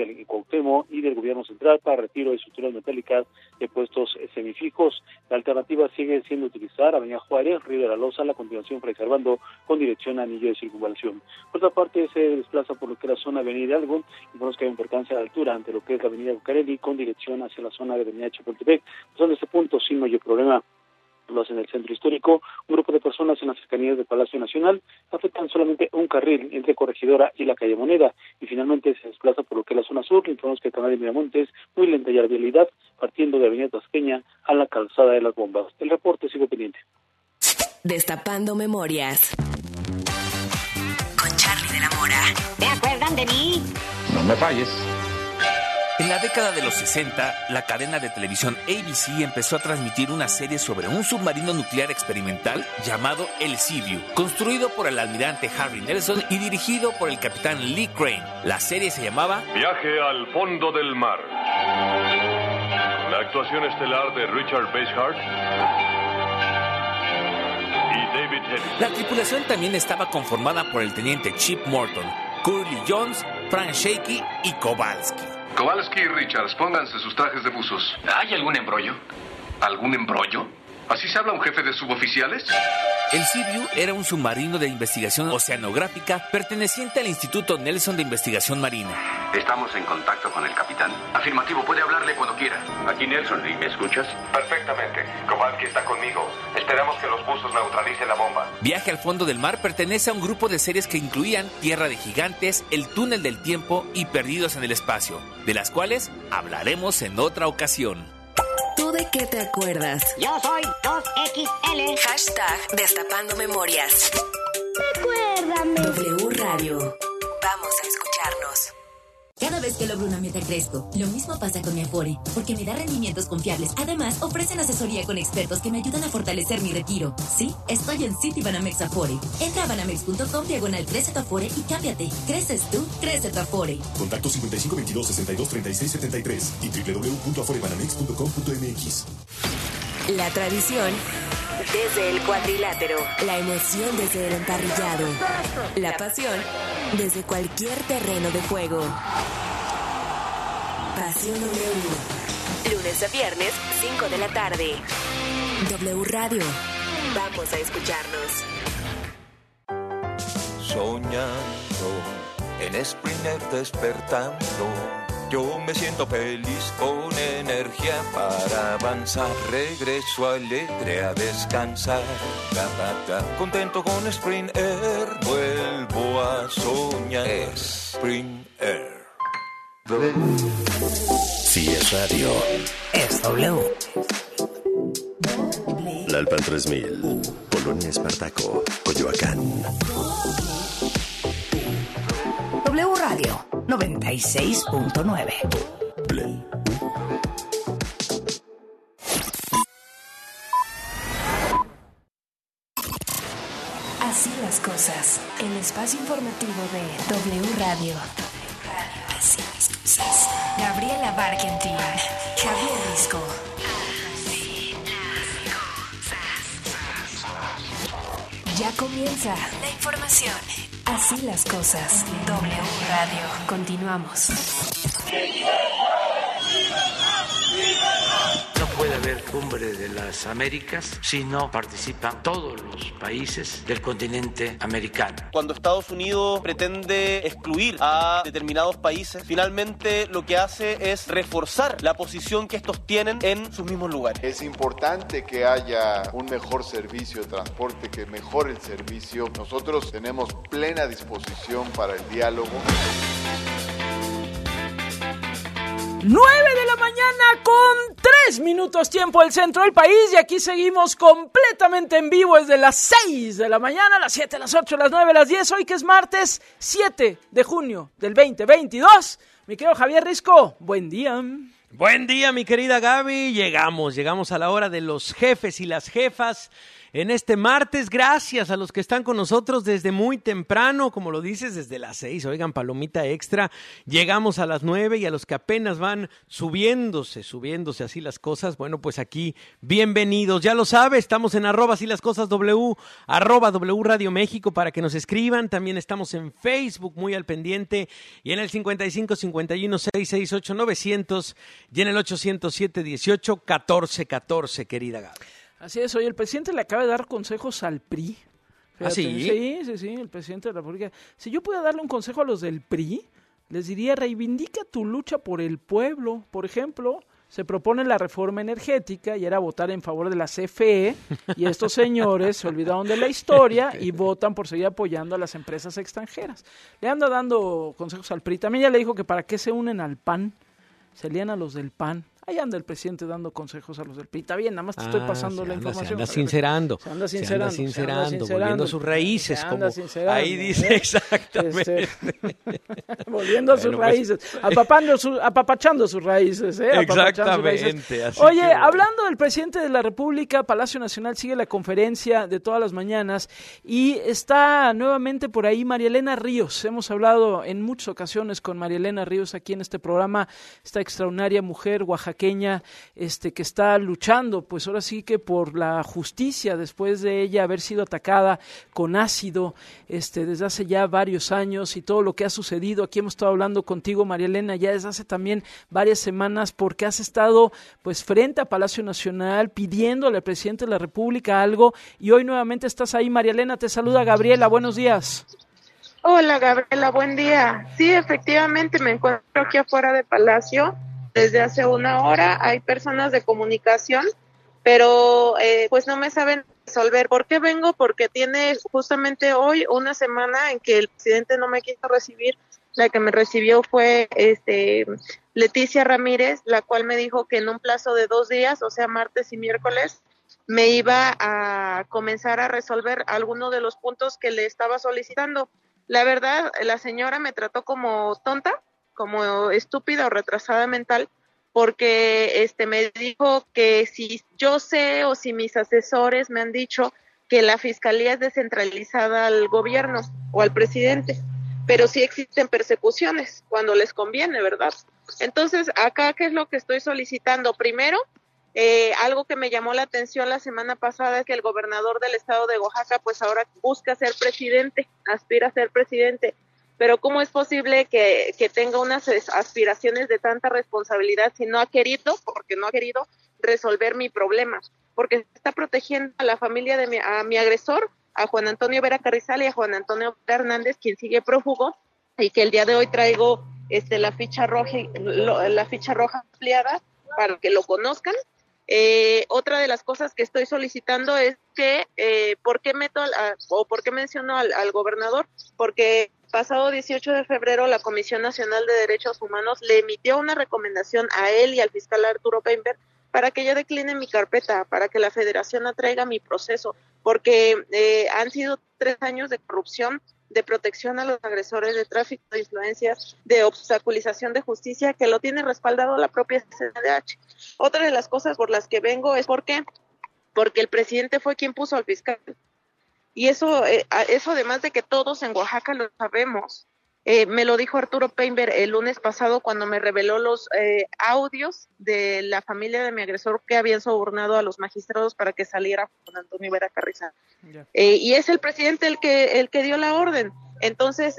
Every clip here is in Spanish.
del Cuauhtémoc y del gobierno central para retiro de estructuras metálicas de puestos semifijos. La alternativa sigue siendo utilizar Avenida Juárez, Río de la Loza, la continuación Fray Servando con dirección a Anillo de Circunvalación. Por otra parte, se desplaza por lo que es la zona de Avenida Hidalgo, y vemos que hay importancia de altura ante lo que es la Avenida Bucareli con dirección hacia la zona de Avenida Chapultepec. Desde este punto, sin mayor problema, lo hacen en el centro histórico. Un grupo de personas en las cercanías del Palacio Nacional afectan solamente un carril entre Corregidora y la calle Moneda, y finalmente se desplaza por lo que es la zona sur. Informamos que el canal de Miramontes, muy lenta ya la vialidad, partiendo de Avenida Tasqueña a la calzada de las Bombas. El reporte sigo pendiente. Destapando memorias. Con Charly de la Mora. ¿Te acuerdan de mí? No me falles. En la década de los 60, la cadena de televisión ABC empezó a transmitir una serie sobre un submarino nuclear experimental llamado el Seaview, construido por el almirante Harry Nelson y dirigido por el capitán Lee Crane. La serie se llamaba Viaje al fondo del mar. La actuación estelar de Richard Basehart y David Hedges. La tripulación también estaba conformada por el teniente Chip Morton, Curly Jones, Frank Shaky y Kowalski. Kowalski y Richards, pónganse sus trajes de buzos. ¿Hay algún embrollo? ¿Algún embrollo? ¿Así se habla un jefe de suboficiales? El Seaview era un submarino de investigación oceanográfica perteneciente al Instituto Nelson de Investigación Marina. Estamos en contacto con el capitán. Afirmativo, puede hablarle cuando quiera. Aquí Nelson, Lee, ¿me escuchas? Perfectamente. Kowalski está conmigo. Esperamos que los buzos neutralicen la bomba. Viaje al fondo del mar pertenece a un grupo de series que incluían Tierra de Gigantes, El Túnel del Tiempo y Perdidos en el Espacio, de las cuales hablaremos en otra ocasión. ¿Tú de qué te acuerdas? Yo soy 2XL. Hashtag Destapando Memorias. Recuérdame. W Radio. Vamos a escucharnos. Cada vez que logro una meta crezco. Lo mismo pasa con mi Afore, porque me da rendimientos confiables. Además, ofrecen asesoría con expertos que me ayudan a fortalecer mi retiro. Sí, estoy en Citibanamex Afore. Entra a banamex.com/crece tu Afore y cámbiate. Creces tú, crece tu Afore. Contacto 5522-623673 y www.aforebanamex.com.mx. La tradición desde el cuadrilátero. La emoción desde el emparrillado. La pasión desde cualquier terreno de juego. Pasión W. Lunes a viernes, 5 de la tarde. W Radio. Vamos a escucharnos. Soñando en Sprinter despertando. Yo me siento feliz con energía para avanzar. Regreso alegre a descansar. Contento con Sprinter, vuelvo a soñar. Sprinter. Si es radio, es W. La Alpan 3000, Polonia Espartaco, Coyoacán. W Radio 96.9. Así las cosas. El espacio informativo de W Radio. Así las cosas. Gabriela Barkentin, Javier Risco. Ya comienza la información. Así las cosas. W Radio. Continuamos. No puede haber cumbre de las Américas si no participan todos los países del continente americano. Cuando Estados Unidos pretende excluir a determinados países, finalmente lo que hace es reforzar la posición que estos tienen en sus mismos lugares. Es importante que haya un mejor servicio de transporte, que mejore el servicio. Nosotros tenemos plena disposición para el diálogo. 9 de la mañana con 3 minutos tiempo del centro del país, y aquí seguimos completamente en vivo desde las 6 de la mañana, las 7, las 8, las 9, las 10, hoy que es martes 7 de junio del 2022. Mi querido Javier Risco, buen día. Buen día, mi querida Gaby. Llegamos a la hora de los jefes y las jefas. en este martes. Gracias a los que están con nosotros desde muy temprano, como lo dices, desde las 6. Oigan, palomita extra. Llegamos a las 9 y a los que apenas van subiéndose así las cosas, bueno, pues aquí, bienvenidos. Ya lo sabe, estamos en @asílascosasw, @W Radio México para que nos escriban. También estamos en Facebook, muy al pendiente, y en el 55 51 668 900 y en el 807 18 14 14, querida Gaby. Así es, hoy el presidente le acaba de dar consejos al PRI. Fíjate. ¿Ah, sí? Sí, el presidente de la República. Si yo pudiera darle un consejo a los del PRI, les diría, reivindica tu lucha por el pueblo. Por ejemplo, se propone la reforma energética y era votar en favor de la CFE, y estos señores se olvidaron de la historia y votan por seguir apoyando a las empresas extranjeras. Le anda dando consejos al PRI. También ya le dijo que para qué se unen al PAN, se lían a los del PAN. Ahí anda el presidente dando consejos a los del PRI. Está bien, nada más te estoy pasando la información. Se anda sincerando, volviendo a sus raíces, como ahí dice exactamente. Volviendo a sus raíces, apapachando sus raíces. Exactamente. Así Oye, hablando del presidente de la República, Palacio Nacional sigue la conferencia de todas las mañanas y está nuevamente por ahí María Elena Ríos. Hemos hablado en muchas ocasiones con María Elena Ríos aquí en este programa, esta extraordinaria mujer oaxaqueña, que está luchando, pues ahora sí que por la justicia, después de ella haber sido atacada con ácido desde hace ya varios años, y todo lo que ha sucedido. Aquí hemos estado hablando contigo, María Elena, ya desde hace también varias semanas, porque has estado pues frente a Palacio Nacional pidiéndole al presidente de la República algo, y hoy nuevamente estás ahí. María Elena, te saluda Gabriela, buenos días. Hola Gabriela, buen día. Sí, efectivamente me encuentro aquí afuera de Palacio desde hace una hora. Hay personas de comunicación, pero pues no me saben resolver. ¿Por qué vengo? Porque tiene justamente hoy una semana en que el presidente no me quiso recibir. La que me recibió fue Leticia Ramírez, la cual me dijo que en un plazo de 2 días, o sea, martes y miércoles, me iba a comenzar a resolver alguno de los puntos que le estaba solicitando. La verdad, la señora me trató como tonta, como estúpida o retrasada mental, porque me dijo que si yo sé o si mis asesores me han dicho que la fiscalía es descentralizada al gobierno o al presidente, pero sí existen persecuciones cuando les conviene, ¿verdad? Entonces, acá, ¿qué es lo que estoy solicitando? Primero, algo que me llamó la atención la semana pasada es que el gobernador del estado de Oaxaca pues ahora busca ser presidente, aspira a ser presidente. Pero ¿cómo es posible que tenga unas aspiraciones de tanta responsabilidad si no ha querido, porque no ha querido resolver mi problema? Porque está protegiendo a la familia de a mi agresor, a Juan Antonio Vera Carrizal y a Juan Antonio Hernández, quien sigue prófugo, y que el día de hoy traigo la ficha roja ampliada para que lo conozcan. Otra de las cosas que estoy solicitando es que ¿por qué menciono al gobernador? Porque pasado 18 de febrero la Comisión Nacional de Derechos Humanos le emitió una recomendación a él y al fiscal Arturo Peinberg para que yo decline mi carpeta, para que la federación atraiga mi proceso, porque han sido 3 años de corrupción, de protección a los agresores, de tráfico de influencias, de obstaculización de justicia, que lo tiene respaldado la propia CNDH. Otra de las cosas por las que vengo es porque el presidente fue quien puso al fiscal. Y eso además de que todos en Oaxaca lo sabemos, me lo dijo Arturo Peinberg el lunes pasado cuando me reveló los audios de la familia de mi agresor que habían sobornado a los magistrados para que saliera Juan Antonio Vera Carrizal. Y es el presidente el que dio la orden. Entonces,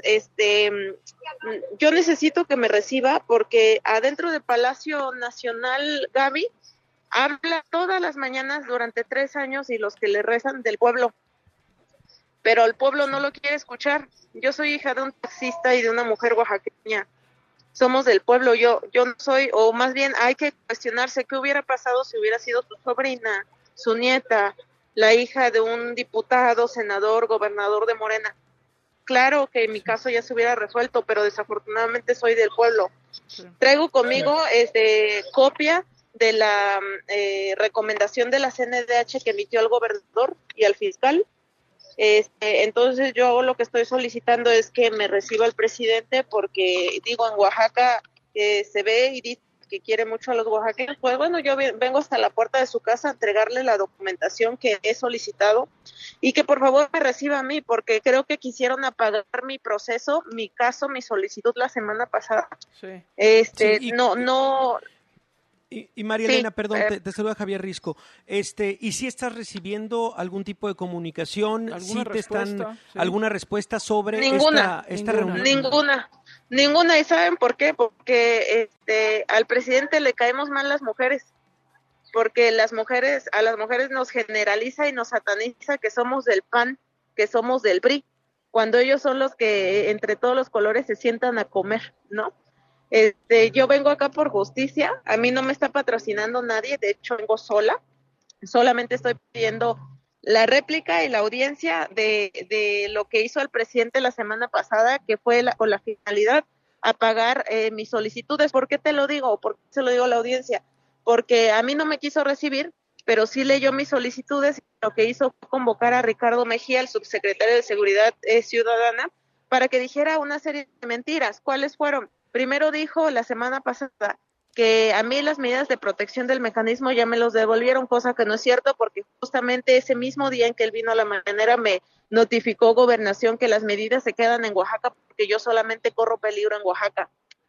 yo necesito que me reciba porque adentro de Palacio Nacional, Gaby, habla todas las mañanas durante 3 años y los que le rezan del pueblo. Pero el pueblo no lo quiere escuchar. Yo soy hija de un taxista y de una mujer oaxaqueña. Somos del pueblo. Yo no soy, o más bien hay que cuestionarse qué hubiera pasado si hubiera sido su sobrina, su nieta, la hija de un diputado, senador, gobernador de Morena. Claro que en mi caso ya se hubiera resuelto, pero desafortunadamente soy del pueblo. Traigo conmigo copia de la recomendación de la CNDH que emitió al gobernador y al fiscal. Entonces yo lo que estoy solicitando es que me reciba el presidente porque digo en Oaxaca se ve y dice que quiere mucho a los oaxaqueños, pues bueno, yo vengo hasta la puerta de su casa a entregarle la documentación que he solicitado y que por favor me reciba a mí, porque creo que quisieron apagar mi proceso, mi caso, mi solicitud la semana pasada. Sí. Y María Elena, sí, perdón, te saluda Javier Risco. ¿Y si estás recibiendo algún tipo de comunicación? ¿Alguna respuesta? ¿Alguna respuesta sobre esta reunión? Ninguna. ¿Y saben por qué? Porque al presidente le caemos mal las mujeres. Porque a las mujeres nos generaliza y nos sataniza que somos del PAN, que somos del PRI, cuando ellos son los que entre todos los colores se sientan a comer, ¿no? Yo vengo acá por justicia, a mí no me está patrocinando nadie, de hecho vengo sola, solamente estoy pidiendo la réplica y la audiencia de lo que hizo el presidente la semana pasada, que fue con la finalidad apagar mis solicitudes. ¿Por qué te lo digo? ¿Por qué se lo digo a la audiencia? Porque a mí no me quiso recibir, pero sí leyó mis solicitudes, y lo que hizo fue convocar a Ricardo Mejía, el subsecretario de Seguridad Ciudadana, para que dijera una serie de mentiras. ¿Cuáles fueron? Primero dijo la semana pasada que a mí las medidas de protección del mecanismo ya me los devolvieron, cosa que no es cierto, porque justamente ese mismo día en que él vino a la mañanera me notificó Gobernación que las medidas se quedan en Oaxaca porque yo solamente corro peligro en Oaxaca.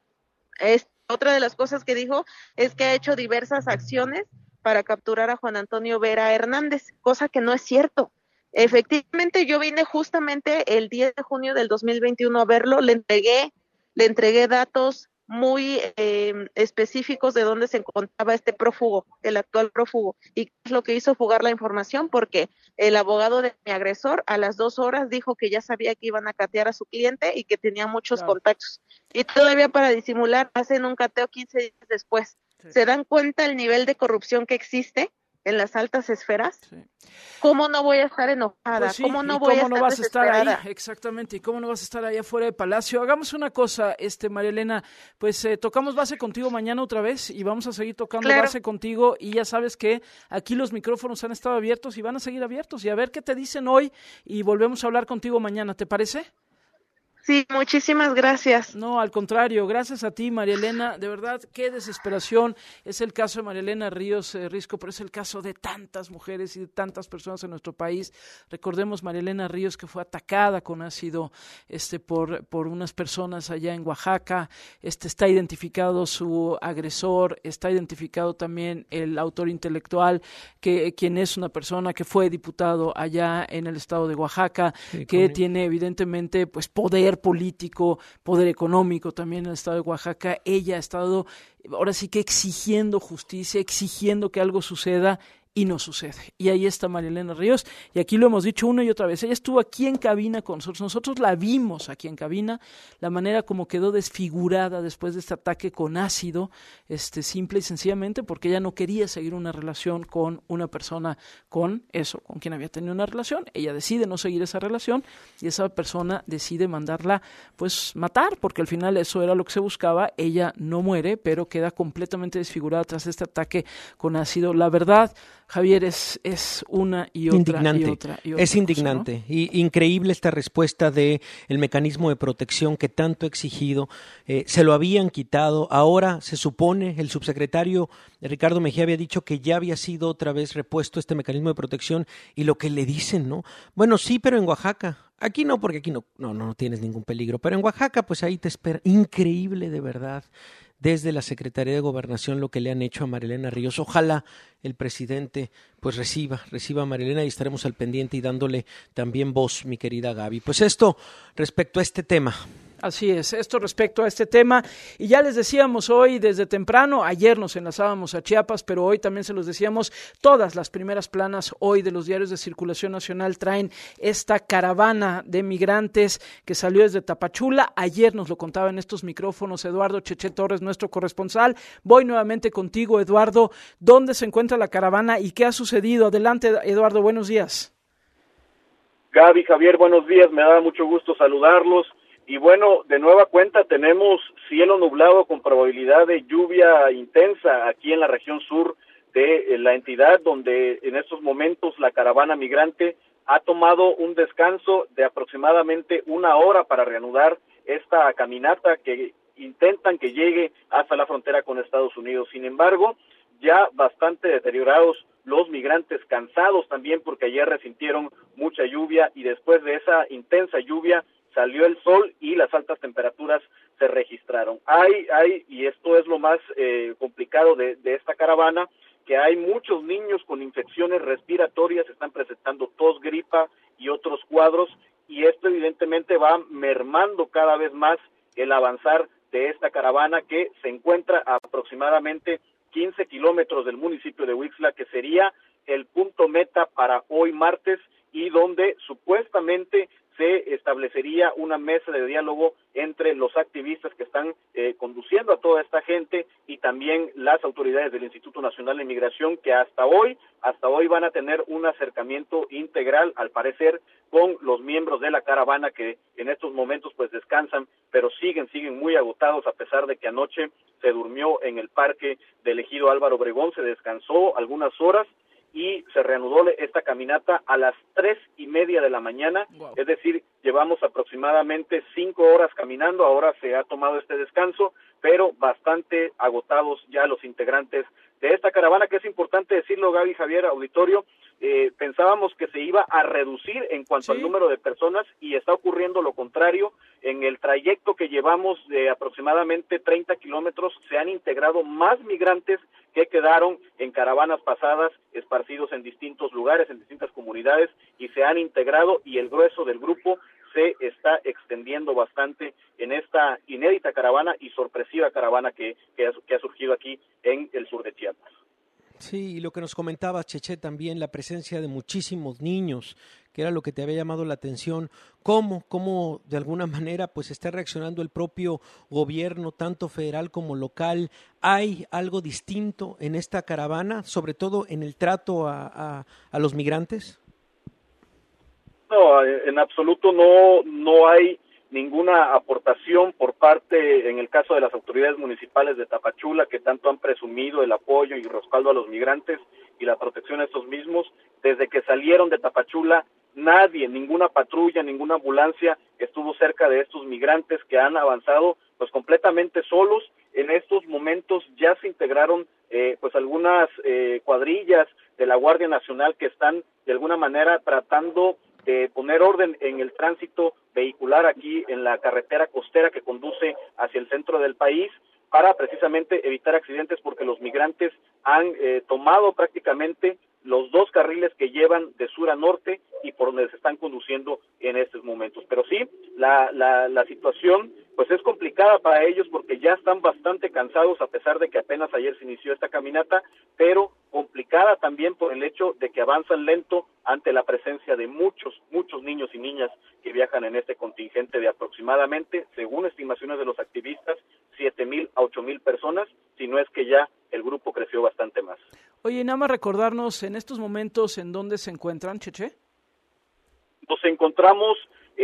Otra de las cosas que dijo es que ha hecho diversas acciones para capturar a Juan Antonio Vera Hernández, cosa que no es cierto. Efectivamente, yo vine justamente el 10 de junio del 2021 a verlo, le entregué datos muy específicos de dónde se encontraba este prófugo, el actual prófugo, y qué es lo que hizo fugar la información, porque el abogado de mi agresor a las 2 horas dijo que ya sabía que iban a catear a su cliente y que tenía muchos contactos, y todavía para disimular hacen un cateo 15 días después. Sí. ¿Se dan cuenta el nivel de corrupción que existe en las altas esferas? Sí. ¿Cómo no voy a estar enojada? Pues sí, ¿Cómo no vas a estar ahí? Exactamente, ¿y cómo no vas a estar allá afuera de Palacio? Hagamos una cosa, María Elena, pues tocamos base contigo mañana otra vez y vamos a seguir tocando base contigo, y ya sabes que aquí los micrófonos han estado abiertos y van a seguir abiertos, y a ver qué te dicen hoy, y volvemos a hablar contigo mañana, ¿te parece? Sí, muchísimas gracias. No, al contrario, gracias a ti, María Elena. De verdad, qué desesperación. Es el caso de María Elena Ríos Risco, pero es el caso de tantas mujeres y de tantas personas en nuestro país. Recordemos María Elena Ríos, que fue atacada con ácido por unas personas allá en Oaxaca. Está identificado su agresor, está identificado también el autor intelectual, quien es una persona que fue diputado allá en el estado de Oaxaca, sí, que tiene evidentemente pues poder político, poder económico también en el estado de Oaxaca. Ella ha estado ahora sí que exigiendo justicia, exigiendo que algo suceda, y no sucede. Y ahí está María Elena Ríos, y aquí lo hemos dicho una y otra vez, ella estuvo aquí en cabina con nosotros la vimos aquí en cabina, la manera como quedó desfigurada después de este ataque con ácido, simple y sencillamente porque ella no quería seguir una relación con una persona con quien había tenido una relación. Ella decide no seguir esa relación, y esa persona decide mandarla pues matar, porque al final eso era lo que se buscaba. Ella no muere, pero queda completamente desfigurada tras este ataque con ácido. La verdad, Javier, es una y otra indignante. Y otra es indignante, cosa, ¿no? Y increíble esta respuesta de el mecanismo de protección que tanto ha exigido. Se lo habían quitado, ahora se supone, el subsecretario Ricardo Mejía había dicho que ya había sido otra vez repuesto este mecanismo de protección, y lo que le dicen, ¿no? Bueno, sí, pero en Oaxaca. Aquí no, porque aquí no tienes ningún peligro, pero en Oaxaca pues ahí te espera. Increíble, de verdad. Desde la Secretaría de Gobernación lo que le han hecho a María Elena Ríos. Ojalá el presidente pues reciba a María Elena, y estaremos al pendiente y dándole también voz, mi querida Gaby. Pues esto respecto a este tema. Así es, esto respecto a este tema, y ya les decíamos hoy desde temprano, ayer nos enlazábamos a Chiapas, pero hoy también se los decíamos, todas las primeras planas hoy de los diarios de circulación nacional traen esta caravana de migrantes que salió desde Tapachula. Ayer nos lo contaba en estos micrófonos Eduardo Cheche Torres, nuestro corresponsal. Voy nuevamente contigo, Eduardo. ¿Dónde se encuentra la caravana y qué ha sucedido? Adelante, Eduardo, buenos días. Gaby, Javier, buenos días, me da mucho gusto saludarlos. Y bueno, de nueva cuenta tenemos cielo nublado con probabilidad de lluvia intensa aquí en la región sur de la entidad, donde en estos momentos la caravana migrante ha tomado un descanso de aproximadamente 1 hora para reanudar esta caminata que intentan que llegue hasta la frontera con Estados Unidos. Sin embargo, ya bastante deteriorados los migrantes, cansados también porque ayer resintieron mucha lluvia y después de esa intensa lluvia salió el sol y las altas temperaturas se registraron. Y esto es lo más complicado de esta caravana, que hay muchos niños con infecciones respiratorias, están presentando tos, gripa y otros cuadros, y esto evidentemente va mermando cada vez más el avanzar de esta caravana, que se encuentra a aproximadamente 15 kilómetros del municipio de Huixla, que sería el punto meta para hoy martes, y donde supuestamente se establecería una mesa de diálogo entre los activistas que están conduciendo a toda esta gente y también las autoridades del Instituto Nacional de Migración, que hasta hoy van a tener un acercamiento integral, al parecer, con los miembros de la caravana, que en estos momentos pues descansan, pero siguen muy agotados, a pesar de que anoche se durmió en el parque del ejido Álvaro Obregón, se descansó algunas horas y se reanudó esta caminata a las 3:30 de la mañana. Wow. Es decir, llevamos aproximadamente 5 horas caminando, ahora se ha tomado este descanso, pero bastante agotados ya los integrantes de esta caravana, que es importante decirlo, Gaby, Javier, auditorio, pensábamos que se iba a reducir en cuanto al número de personas, y está ocurriendo lo contrario. En el trayecto que llevamos de aproximadamente 30 kilómetros se han integrado más migrantes que quedaron en caravanas pasadas, esparcidos en distintos lugares, en distintas comunidades, y se han integrado, y el grueso del grupo se está extendiendo bastante en esta inédita caravana y sorpresiva caravana que ha surgido aquí en el sur de Chiapas. Sí, y lo que nos comentaba Cheche también, la presencia de muchísimos niños, que era lo que te había llamado la atención, cómo de alguna manera pues está reaccionando el propio gobierno, tanto federal como local. ¿Hay algo distinto en esta caravana, sobre todo en el trato a los migrantes? No, en absoluto no hay ninguna aportación por parte, en el caso de las autoridades municipales de Tapachula, que tanto han presumido el apoyo y respaldo a los migrantes y la protección a estos mismos. Desde que salieron de Tapachula, nadie, ninguna patrulla, ninguna ambulancia estuvo cerca de estos migrantes, que han avanzado pues completamente solos. En estos momentos ya se integraron pues algunas cuadrillas de la Guardia Nacional, que están de alguna manera tratando de poner orden en el tránsito vehicular aquí en la carretera costera que conduce hacia el centro del país, para precisamente evitar accidentes, porque los migrantes han tomado prácticamente los 2 carriles que llevan de sur a norte y por donde se están conduciendo en estos momentos. Pero sí, la situación pues es complicada para ellos, porque ya están bastante cansados, a pesar de que apenas ayer se inició esta caminata, pero complicada también por el hecho de que avanzan lento ante la presencia de muchos niños y niñas que viajan en este contingente de aproximadamente, según estimaciones de los activistas, 7,000 a 8,000 personas, si no es que ya el grupo creció bastante más. Oye, nada más recordarnos en estos momentos en dónde se encuentran, Cheche. Nos encontramos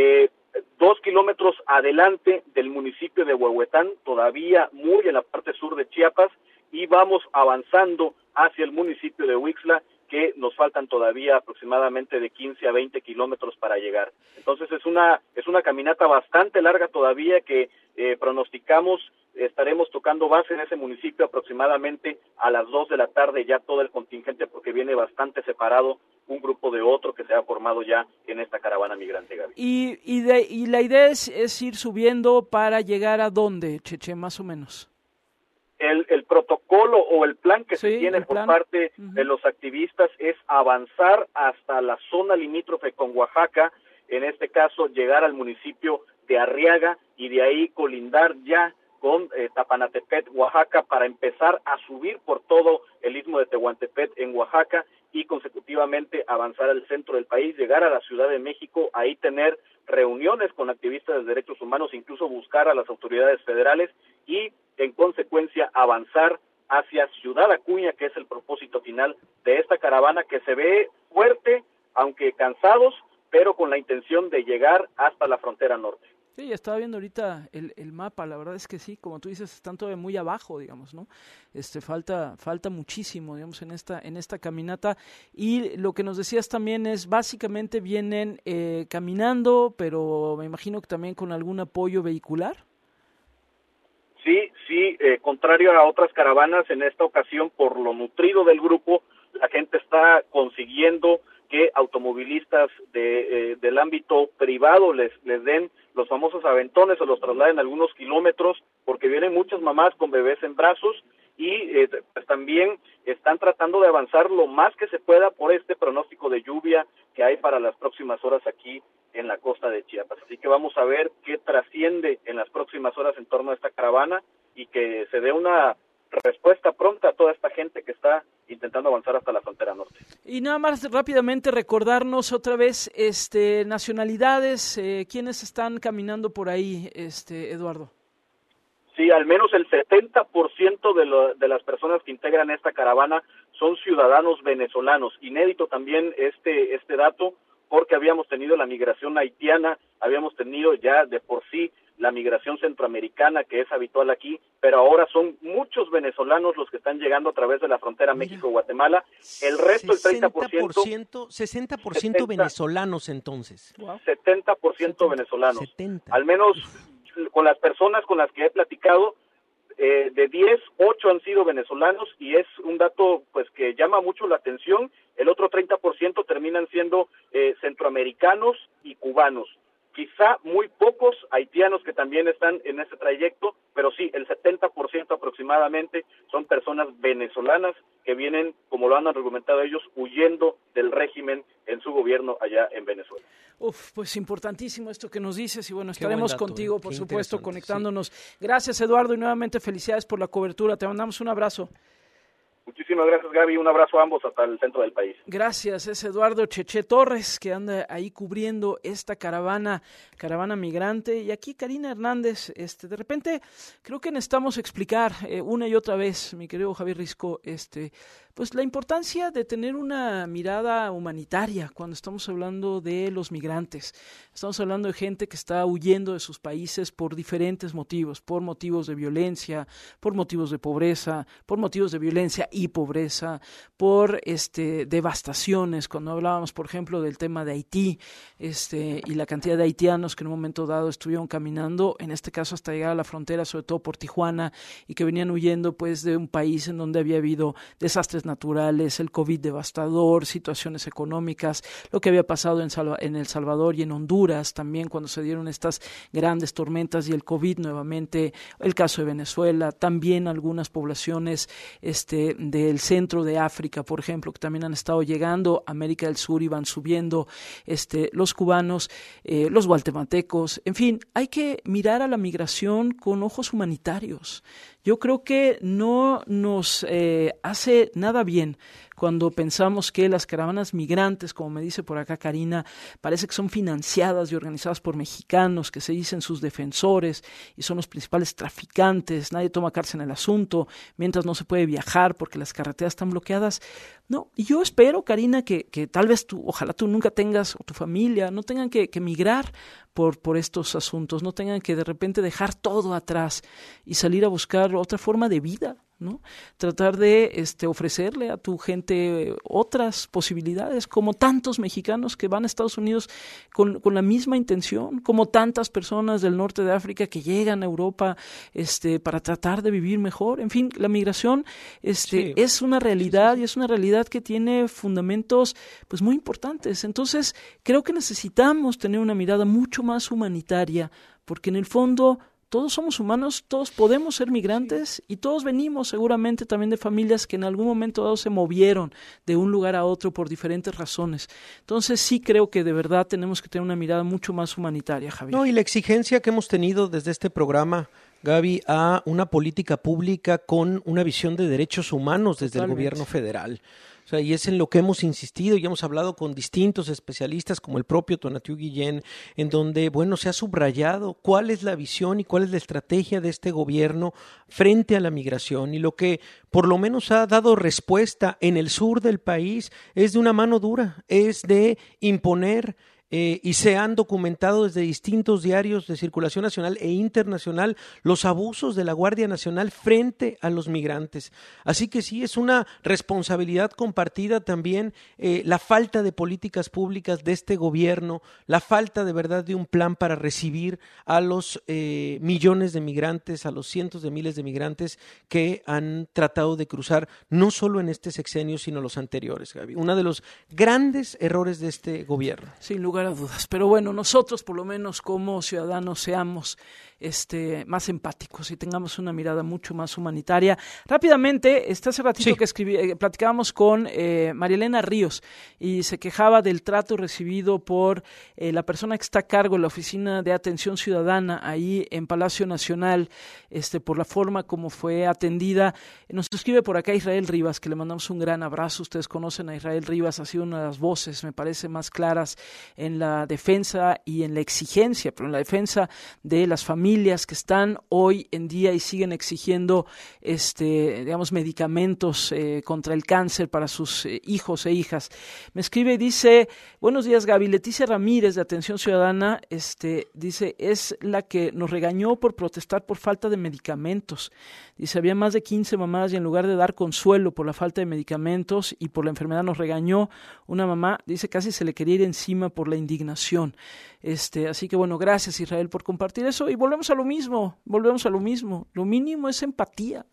2 kilómetros adelante del municipio de Huehuetán, todavía muy en la parte sur de Chiapas, y vamos avanzando hacia el municipio de Huixla, que nos faltan todavía aproximadamente de 15 a 20 kilómetros para llegar. Entonces es una caminata bastante larga todavía, que pronosticamos estaremos tocando base en ese municipio aproximadamente a las 2 de la tarde, ya todo el contingente, porque viene bastante separado un grupo de otro que se ha formado ya en esta caravana migrante, Gaby. Y la idea es ir subiendo para llegar a dónde, Cheche, más o menos. El protocolo o el plan que se tiene por parte de los activistas es avanzar hasta la zona limítrofe con Oaxaca, en este caso llegar al municipio de Arriaga y de ahí colindar ya con Tapanatepet, Oaxaca, para empezar a subir por todo el istmo de Tehuantepec en Oaxaca y consecutivamente avanzar al centro del país, llegar a la Ciudad de México, ahí tener reuniones con activistas de derechos humanos, incluso buscar a las autoridades federales y en consecuencia avanzar hacia Ciudad Acuña, que es el propósito final de esta caravana, que se ve fuerte, aunque cansados, pero con la intención de llegar hasta la frontera norte. Sí, estaba viendo ahorita el mapa, la verdad es que sí, como tú dices, están todavía muy abajo, digamos, ¿no? Falta muchísimo, digamos, en esta caminata, y lo que nos decías también es, básicamente vienen caminando, pero me imagino que también con algún apoyo vehicular. Sí, contrario a otras caravanas, en esta ocasión, por lo nutrido del grupo, la gente está consiguiendo que automovilistas del ámbito privado les den los famosos aventones o los trasladen algunos kilómetros, porque vienen muchas mamás con bebés en brazos y pues también están tratando de avanzar lo más que se pueda por este pronóstico de lluvia que hay para las próximas horas aquí en la costa de Chiapas. Así que vamos a ver qué trasciende en las próximas horas en torno a esta caravana y que se dé una respuesta pronta a toda esta gente que está intentando avanzar hasta la frontera norte. Y nada más rápidamente recordarnos otra vez nacionalidades, quiénes están caminando por ahí, Eduardo. Sí, al menos el 70% de las personas que integran esta caravana son ciudadanos venezolanos. Inédito también este dato, porque habíamos tenido la migración haitiana, habíamos tenido ya de por sí la migración centroamericana, que es habitual aquí, pero ahora son muchos venezolanos los que están llegando a través de la frontera México-Guatemala. El resto, el 30%... 60% venezolanos, entonces. 70% venezolanos. Al menos con las personas con las que he platicado, de 10, 8 han sido venezolanos, y es un dato pues que llama mucho la atención. El otro 30% terminan siendo centroamericanos y cubanos. Quizá muy pocos haitianos que también están en ese trayecto, pero sí, el 70% aproximadamente son personas venezolanas que vienen, como lo han argumentado ellos, huyendo del régimen en su gobierno allá en Venezuela. Pues importantísimo esto que nos dices, y bueno, estaremos contigo, por supuesto, conectándonos. Sí. Gracias, Eduardo, y nuevamente felicidades por la cobertura. Te mandamos un abrazo. Muchísimas gracias, Gaby. Un abrazo a ambos hasta el centro del país. Gracias. Es Eduardo Cheche Torres, que anda ahí cubriendo esta caravana migrante. Y aquí Karina Hernández, de repente creo que necesitamos explicar una y otra vez, mi querido Javier Risco, pues la importancia de tener una mirada humanitaria cuando estamos hablando de los migrantes. Estamos hablando de gente que está huyendo de sus países por diferentes motivos, por motivos de violencia, por motivos de pobreza, por motivos de violencia y pobreza, por devastaciones. Cuando hablábamos, por ejemplo, del tema de Haití, y la cantidad de haitianos que en un momento dado estuvieron caminando, en este caso hasta llegar a la frontera, sobre todo por Tijuana, y que venían huyendo pues de un país en donde había habido desastres naturales, el COVID devastador, situaciones económicas, lo que había pasado en El Salvador y en Honduras también cuando se dieron estas grandes tormentas, y el COVID nuevamente, el caso de Venezuela, también algunas poblaciones del centro de África, por ejemplo, que también han estado llegando a América del Sur y van subiendo, los cubanos, los guatemaltecos, en fin, hay que mirar a la migración con ojos humanitarios. Yo creo que no nos hace nada bien cuando pensamos que las caravanas migrantes, como me dice por acá Karina, parece que son financiadas y organizadas por mexicanos que se dicen sus defensores y son los principales traficantes. Nadie toma cartas en el asunto, mientras no se puede viajar porque las carreteras están bloqueadas. No, y yo espero, Karina, que tal vez ojalá tú nunca tengas, o tu familia, no tengan que migrar por estos asuntos, no tengan que de repente dejar todo atrás y salir a buscar otra forma de vida, ¿no? Tratar de ofrecerle a tu gente otras posibilidades, como tantos mexicanos que van a Estados Unidos con la misma intención, como tantas personas del norte de África que llegan a Europa para tratar de vivir mejor. En fin, la migración es una realidad, y es una realidad que tiene fundamentos pues muy importantes. Entonces, creo que necesitamos tener una mirada mucho más humanitaria, porque en el fondo todos somos humanos, todos podemos ser migrantes, y todos venimos seguramente también de familias que en algún momento dado se movieron de un lugar a otro por diferentes razones. Entonces sí creo que de verdad tenemos que tener una mirada mucho más humanitaria, Javier. No, y la exigencia que hemos tenido desde este programa, Gaby, a una política pública con una visión de derechos humanos desde el gobierno federal. O sea, y es en lo que hemos insistido y hemos hablado con distintos especialistas como el propio Tonatiuh Guillén, en donde, bueno, se ha subrayado cuál es la visión y cuál es la estrategia de este gobierno frente a la migración, y lo que por lo menos ha dado respuesta en el sur del país es de una mano dura, es de imponer y se han documentado desde distintos diarios de circulación nacional e internacional los abusos de la Guardia Nacional frente a los migrantes. Así que sí, es una responsabilidad compartida también la falta de políticas públicas de este gobierno, la falta de verdad de un plan para recibir a los millones de migrantes, a los cientos de miles de migrantes que han tratado de cruzar no solo en este sexenio, sino los anteriores, Gaby. Uno de los grandes errores de este gobierno. Sin lugar a dudas. Pero bueno, nosotros por lo menos como ciudadanos seamos más empáticos y tengamos una mirada mucho más humanitaria. Rápidamente, hace ratito que platicábamos con María Elena Ríos y se quejaba del trato recibido por la persona que está a cargo de la Oficina de Atención Ciudadana ahí en Palacio Nacional, por la forma como fue atendida. Nos escribe por acá Israel Rivas, que le mandamos un gran abrazo. Ustedes conocen a Israel Rivas, ha sido una de las voces, me parece, más claras en la defensa y en la exigencia, pero en la defensa de las familias que están hoy en día y siguen exigiendo medicamentos contra el cáncer para sus hijos e hijas. Me escribe y dice: buenos días, Gaby. Leticia Ramírez, de Atención Ciudadana, dice, es la que nos regañó por protestar por falta de medicamentos. Dice, había más de 15 mamás y en lugar de dar consuelo por la falta de medicamentos y por la enfermedad nos regañó. Una mamá, dice, casi se le quería ir encima por la indignación. Así que bueno, gracias, Israel, por compartir eso, y volvemos a lo mismo. Lo mínimo es empatía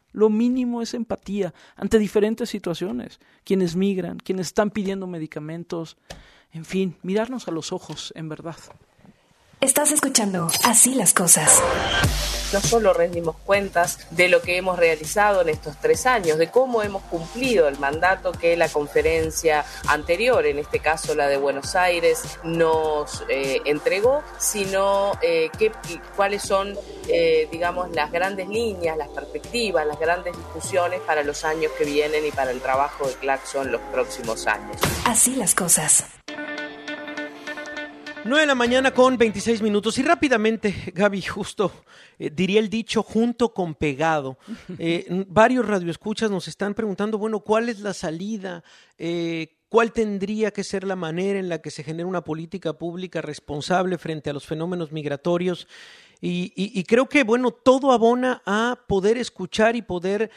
ante diferentes situaciones, quienes migran, quienes están pidiendo medicamentos, en fin, mirarnos a los ojos, en verdad. Estás escuchando Así las Cosas. No solo rendimos cuentas de lo que hemos realizado en estos 3 años, de cómo hemos cumplido el mandato que la conferencia anterior, en este caso la de Buenos Aires, nos entregó, sino cuáles son, las grandes líneas, las perspectivas, las grandes discusiones para los años que vienen y para el trabajo de Claxo en los próximos años. Así las Cosas. 9 de la mañana con 26 minutos. Y rápidamente, Gaby, justo diría el dicho, junto con pegado. Varios radioescuchas nos están preguntando, bueno, ¿cuál es la salida? ¿Cuál tendría que ser la manera en la que se genera una política pública responsable frente a los fenómenos migratorios? Y creo que, bueno, todo abona a poder escuchar y poder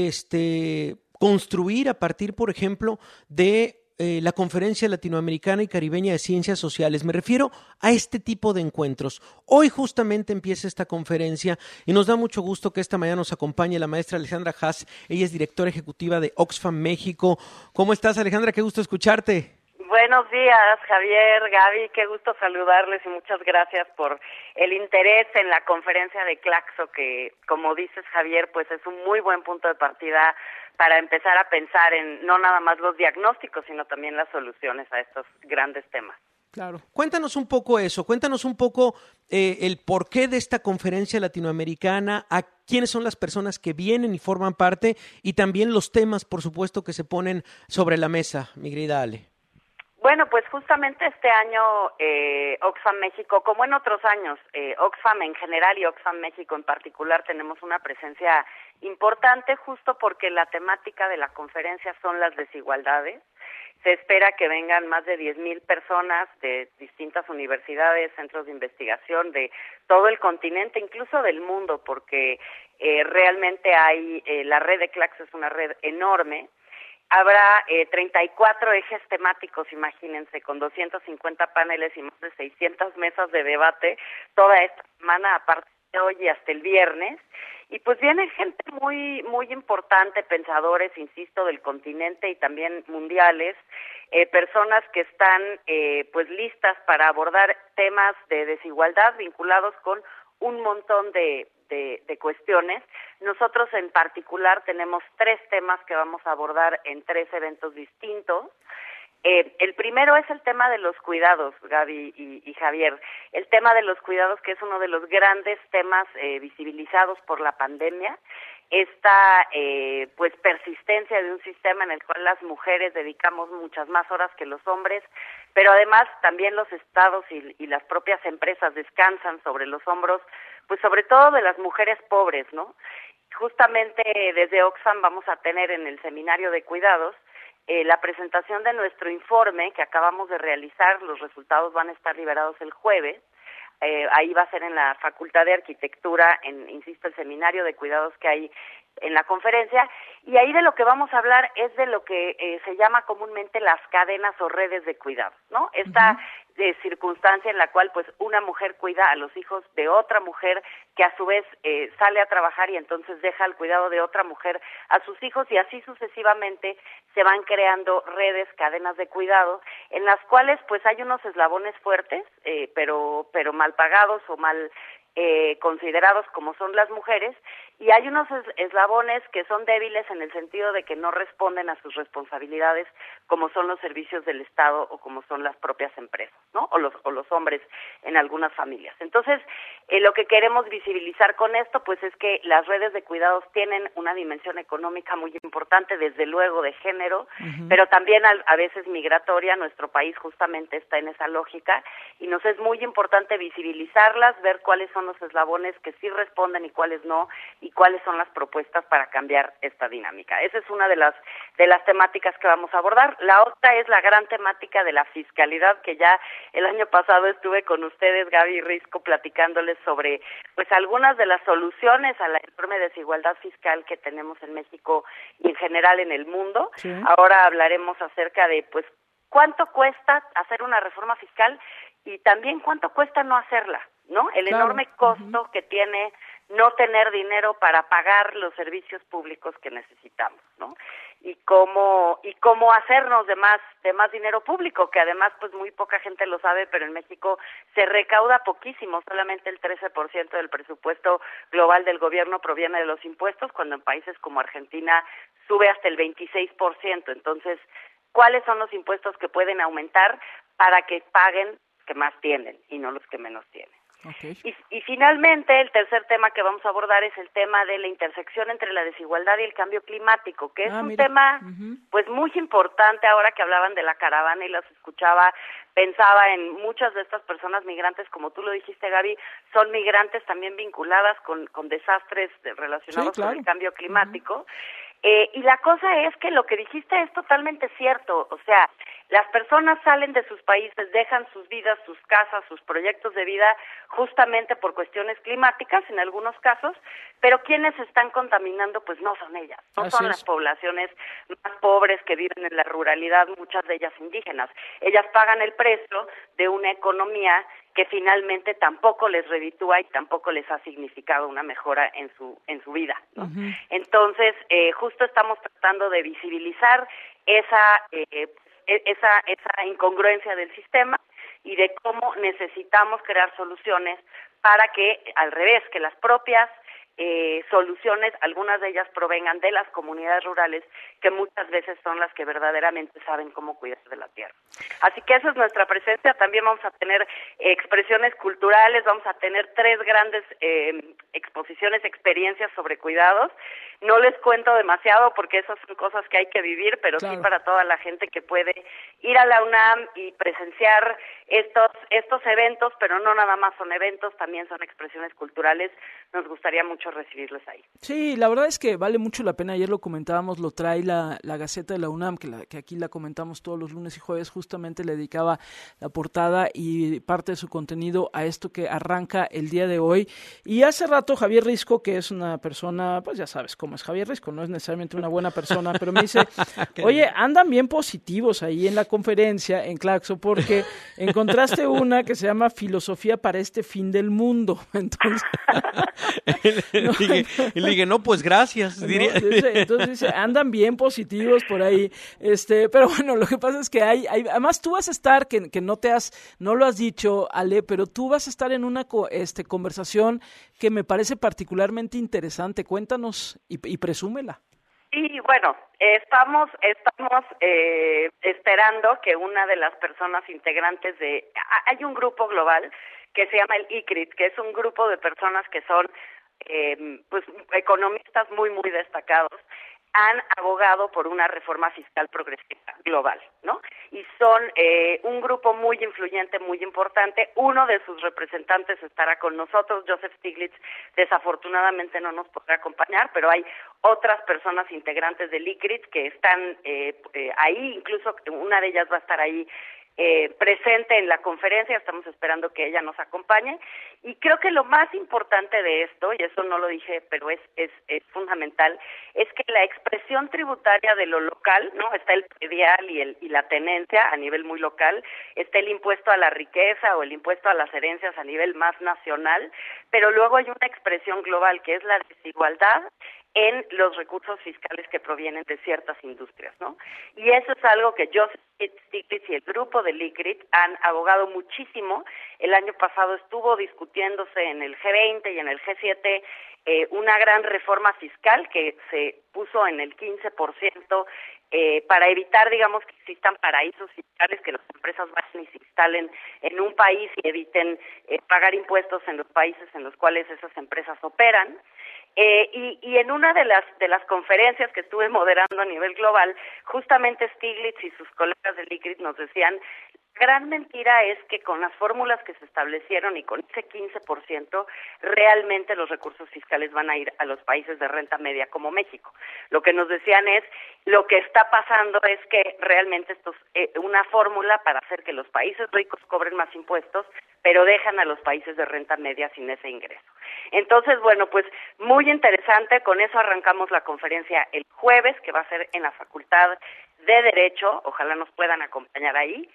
construir a partir, por ejemplo, de la Conferencia Latinoamericana y Caribeña de Ciencias Sociales. Me refiero a este tipo de encuentros. Hoy justamente empieza esta conferencia y nos da mucho gusto que esta mañana nos acompañe la maestra Alejandra Haas. Ella es directora ejecutiva de Oxfam México. ¿Cómo estás, Alejandra? Qué gusto escucharte. Buenos días, Javier, Gaby, qué gusto saludarles y muchas gracias por el interés en la conferencia de Claxo, que, como dices, Javier, pues es un muy buen punto de partida para empezar a pensar en no nada más los diagnósticos, sino también las soluciones a estos grandes temas. Claro. Cuéntanos un poco eso, cuéntanos un poco el porqué de esta conferencia latinoamericana, a quiénes son las personas que vienen y forman parte, y también los temas, por supuesto, que se ponen sobre la mesa, mi querida Ale. Bueno, pues justamente este año Oxfam México, como en otros años, Oxfam en general y Oxfam México en particular, tenemos una presencia importante justo porque la temática de la conferencia son las desigualdades. Se espera que vengan más de 10,000 personas de distintas universidades, centros de investigación, de todo el continente, incluso del mundo, porque realmente hay, la red de Claxo es una red enorme. Habrá 34 ejes temáticos, imagínense, con 250 paneles y más de 600 mesas de debate toda esta semana, a partir de hoy y hasta el viernes. Y pues viene gente muy muy importante, pensadores, insisto, del continente y también mundiales, personas que están pues listas para abordar temas de desigualdad vinculados con un montón de cuestiones. Nosotros en particular tenemos 3 temas que vamos a abordar en 3 eventos distintos. El primero es el tema de los cuidados, Gaby y Javier. El tema de los cuidados, que es uno de los grandes temas visibilizados por la pandemia. Esta pues persistencia de un sistema en el cual las mujeres dedicamos muchas más horas que los hombres, pero además también los estados y las propias empresas descansan sobre los hombros, pues sobre todo de las mujeres pobres, ¿no? Justamente desde Oxfam vamos a tener en el seminario de cuidados la presentación de nuestro informe que acabamos de realizar. Los resultados van a estar liberados el jueves. Ahí va a ser en la Facultad de Arquitectura, insisto, el seminario de cuidados que hay en la conferencia, y ahí de lo que vamos a hablar es de lo que se llama comúnmente las cadenas o redes de cuidado, ¿no? Esta circunstancia en la cual pues una mujer cuida a los hijos de otra mujer que a su vez sale a trabajar y entonces deja el cuidado de otra mujer a sus hijos, y así sucesivamente se van creando redes, cadenas de cuidado en las cuales pues hay unos eslabones fuertes, pero mal pagados o mal considerados, como son las mujeres, y hay unos eslabones que son débiles en el sentido de que no responden a sus responsabilidades, como son los servicios del Estado o como son las propias empresas, ¿no? O los hombres en algunas familias. Entonces, lo que queremos visibilizar con esto, pues es que las redes de cuidados tienen una dimensión económica muy importante, desde luego de género, pero también a veces migratoria. Nuestro país justamente está en esa lógica y nos es muy importante visibilizarlas, ver cuáles son los eslabones que sí responden y cuáles no, y cuáles son las propuestas para cambiar esta dinámica. Esa es una de las temáticas que vamos a abordar. La otra es la gran temática de la fiscalidad, que ya el año pasado estuve con ustedes, Gaby y Risco, platicándoles sobre pues algunas de las soluciones a la enorme desigualdad fiscal que tenemos en México y en general en el mundo. Sí. Ahora hablaremos acerca de pues cuánto cuesta hacer una reforma fiscal y también cuánto cuesta no hacerla, ¿no? El enorme costo que tiene no tener dinero para pagar los servicios públicos que necesitamos, ¿no? Y cómo hacernos de más dinero público, que además pues muy poca gente lo sabe, pero en México se recauda poquísimo, solamente el 13% del presupuesto global del gobierno proviene de los impuestos, cuando en países como Argentina sube hasta el 26%. Entonces, ¿cuáles son los impuestos que pueden aumentar para que paguen que más tienen y no los que menos tienen? Okay. Y finalmente, el tercer tema que vamos a abordar es el tema de la intersección entre la desigualdad y el cambio climático, que es un tema pues muy importante. Ahora que hablaban de la caravana y los escuchaba, pensaba en muchas de estas personas migrantes, como tú lo dijiste, Gaby, son migrantes también vinculadas con desastres relacionados con el cambio climático. Y la cosa es que lo que dijiste es totalmente cierto, o sea, las personas salen de sus países, dejan sus vidas, sus casas, sus proyectos de vida, justamente por cuestiones climáticas en algunos casos, pero quienes están contaminando pues no son ellas, no son las poblaciones más pobres que viven en la ruralidad, muchas de ellas indígenas. Ellas pagan el precio de una economía que finalmente tampoco les reditúa y tampoco les ha significado una mejora en su vida, ¿no? Entonces, justo estamos tratando de visibilizar esa incongruencia del sistema y de cómo necesitamos crear soluciones para que, al revés, que las propias soluciones, algunas de ellas provengan de las comunidades rurales, que muchas veces son las que verdaderamente saben cómo cuidar de la tierra. Así que esa es nuestra presencia. También vamos a tener expresiones culturales, vamos a tener 3 grandes exposiciones, experiencias sobre cuidados. No les cuento demasiado porque esas son cosas que hay que vivir, pero sí para toda la gente que puede ir a la UNAM y presenciar estos eventos, pero no nada más son eventos, también son expresiones culturales. Nos gustaría mucho recibirlos ahí. Sí, la verdad es que vale mucho la pena. Ayer lo comentábamos, lo trae la Gaceta de la UNAM, que aquí la comentamos todos los lunes y jueves. Justamente le dedicaba la portada y parte de su contenido a esto que arranca el día de hoy. Y hace rato Javier Risco, que es una persona, pues ya sabes cómo es Javier Risco, no es necesariamente una buena persona, pero me dice, oye, andan bien positivos ahí en la conferencia en Claxo, porque encontraste una que se llama Filosofía para este fin del mundo. Entonces y le dije, no, pues gracias. ¿No? Entonces dice, andan bien positivos por ahí. Pero bueno, lo que pasa es que hay además tú vas a estar, que no lo has dicho, Ale, pero tú vas a estar en una conversación que me parece particularmente interesante. Cuéntanos y presúmela. Y bueno, estamos esperando que una de las personas integrantes hay un grupo global que se llama el ICRIT, que es un grupo de personas que son pues economistas muy muy destacados, han abogado por una reforma fiscal progresiva global, ¿no? Y son un grupo muy influyente, muy importante. Uno de sus representantes estará con nosotros, Joseph Stiglitz. Desafortunadamente no nos podrá acompañar, pero hay otras personas integrantes del ICRIT que están ahí, incluso una de ellas va a estar ahí presente en la conferencia. Estamos esperando que ella nos acompañe, y creo que lo más importante de esto, y eso no lo dije, pero es fundamental, es que la expresión tributaria de lo local, ¿no? Está el predial y la tenencia a nivel muy local, está el impuesto a la riqueza o el impuesto a las herencias a nivel más nacional, pero luego hay una expresión global que es la desigualdad en los recursos fiscales que provienen de ciertas industrias, ¿no? Y eso es algo que Joseph Stiglitz y el grupo del ICRIT han abogado muchísimo. El año pasado estuvo discutiéndose en el G20 y en el G7 una gran reforma fiscal que se puso en el 15% para evitar, digamos, que existan paraísos fiscales, que las empresas vayan y se instalen en un país y eviten pagar impuestos en los países en los cuales esas empresas operan. Y en una de las conferencias que estuve moderando a nivel global, justamente Stiglitz y sus colegas del ICRIT nos decían: la gran mentira es que con las fórmulas que se establecieron y con ese 15%, realmente los recursos fiscales van a ir a los países de renta media como México. Lo que nos decían es, lo que está pasando es que realmente esto es una fórmula para hacer que los países ricos cobren más impuestos, pero dejan a los países de renta media sin ese ingreso. Entonces, bueno, pues muy interesante. Con eso arrancamos la conferencia el jueves, que va a ser en la Facultad de Derecho. Ojalá nos puedan acompañar ahí.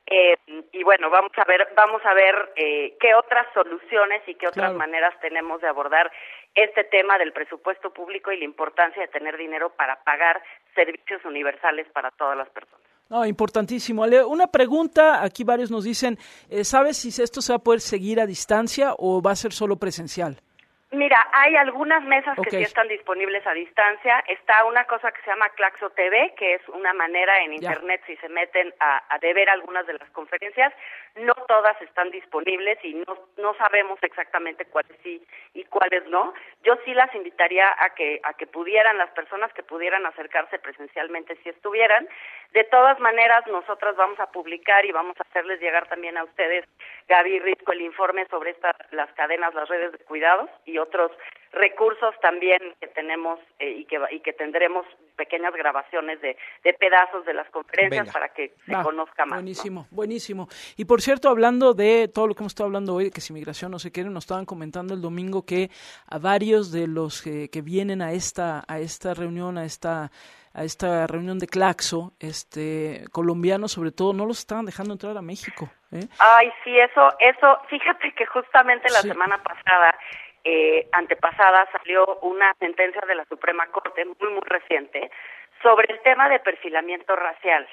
Y bueno, vamos a ver qué otras soluciones y qué otras maneras tenemos de abordar este tema del presupuesto público y la importancia de tener dinero para pagar servicios universales para todas las personas. No, importantísimo. Ale, una pregunta, aquí varios nos dicen, ¿sabes si esto se va a poder seguir a distancia o va a ser solo presencial? Mira, hay algunas mesas que sí están disponibles a distancia. Está una cosa que se llama Claxo TV, que es una manera en internet, si se meten a ver algunas de las conferencias. No todas están disponibles y no sabemos exactamente cuáles sí y cuáles no. Yo sí las invitaría a que pudieran, las personas que pudieran acercarse presencialmente si estuvieran. De todas maneras, nosotros vamos a publicar y vamos a hacerles llegar también a ustedes, Gaby Risco, el informe sobre las cadenas, las redes de cuidados y otros recursos también que tenemos y que tendremos pequeñas grabaciones de pedazos de las conferencias para que se conozca más. Buenísimo, ¿no? Buenísimo. Y por cierto, hablando de todo lo que hemos estado hablando hoy, que si migración no se quiere, nos estaban comentando el domingo que a varios de los que vienen a esta reunión, a esta reunión de Claxo, colombianos sobre todo, no los estaban dejando entrar a México. Ay, sí, eso, fíjate que justamente la semana pasada, antepasada, salió una sentencia de la Suprema Corte, muy, muy reciente, sobre el tema de perfilamiento racial.